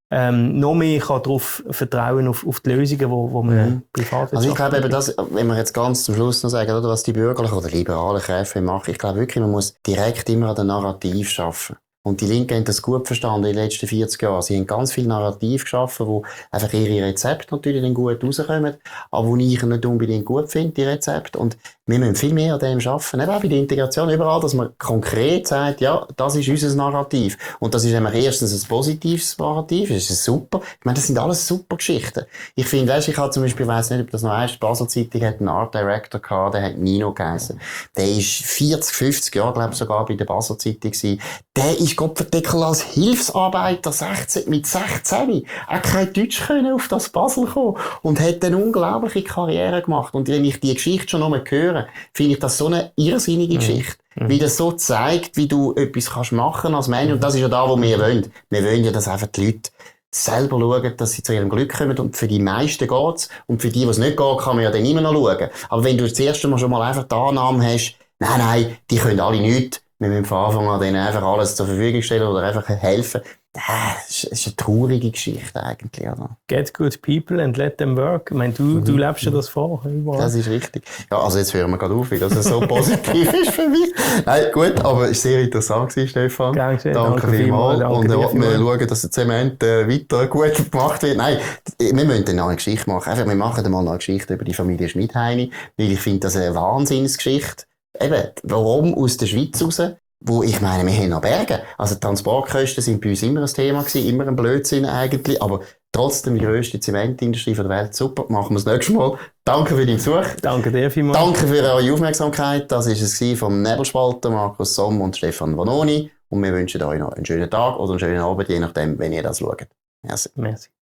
S2: noch mehr darauf vertrauen auf die Lösungen, wo man privat
S1: Also ich glaube eben, das, wenn wir jetzt ganz zum Schluss noch sagen, oder, was die bürgerlichen oder liberalen Kräfte machen, ich glaube wirklich, man muss direkt immer an den Narrativ arbeiten. Und die Linken haben das gut verstanden in den letzten 40 Jahren. Sie haben ganz viel Narrativ geschaffen, wo einfach ihre Rezepte natürlich dann gut rauskommen, aber wo ich nicht unbedingt gut finde, die Rezepte. Und wir müssen viel mehr an dem arbeiten, eben auch bei der Integration, überall, dass man konkret sagt, ja, das ist unser Narrativ. Und das ist nämlich erstens ein positives Narrativ, das ist super. Ich meine, das sind alles super Geschichten. Ich finde, weißt, ich habe zum Beispiel, ich weiss nicht, ob das noch weißt, die Basel Zeitung hat einen Art Director gehabt, der hat Nino geheißen. Der ist 40, 50 Jahre, glaube ich, sogar bei der Basel Zeitung gewesen. Der ist Gottverdeckel als Hilfsarbeiter mit 16 auch kein Deutsch können auf das Basel kommen und hat eine unglaubliche Karriere gemacht. Und wenn ich die Geschichte schon noch höre, finde ich das so eine irrsinnige Geschichte. Wie das so zeigt, wie du etwas kannst machen als Mensch. Und das ist ja da, wo wir wollen. Wir wollen ja, dass einfach die Leute selber schauen, dass sie zu ihrem Glück kommen. Und für die meisten geht's. Und für die, was nicht geht, kann man ja dann immer noch schauen. Aber wenn du das erste Mal schon mal einfach die Annahme hast, nein, die können alle nichts, wir müssen von Anfang an denen einfach alles zur Verfügung stellen oder einfach helfen, Das ist eine traurige Geschichte eigentlich. Oder?
S2: Get good people and let them work. Ich meine, du lebst ja das vor. Überall.
S1: Das ist richtig. Ja, also jetzt hören wir gerade auf, weil das so positiv ist für mich. Nein, gut, aber es war sehr interessant, Stefan. Danke vielmals. Und wir schauen, dass der Zement weiter gut gemacht wird. Nein, wir müssen dann noch eine Geschichte machen. Einfach, wir machen mal noch eine Geschichte über die Familie Schmidheini, weil ich finde, das eine Wahnsinnsgeschichte. Eben, warum aus der Schweiz raus? Wo ich meine, wir haben noch Berge. Also die Transportkosten sind bei uns immer ein Thema gewesen, immer ein Blödsinn eigentlich, aber trotzdem die grösste Zementindustrie der Welt. Super, machen wir das nächste Mal. Danke für deinen Besuch.
S2: Danke dir vielmals.
S1: Danke für eure Aufmerksamkeit. Das war es vom Nebelspalter, Markus Somm und Stefan Vanoni. Und wir wünschen euch noch einen schönen Tag oder einen schönen Abend, je nachdem, wenn ihr das schaut. Merci.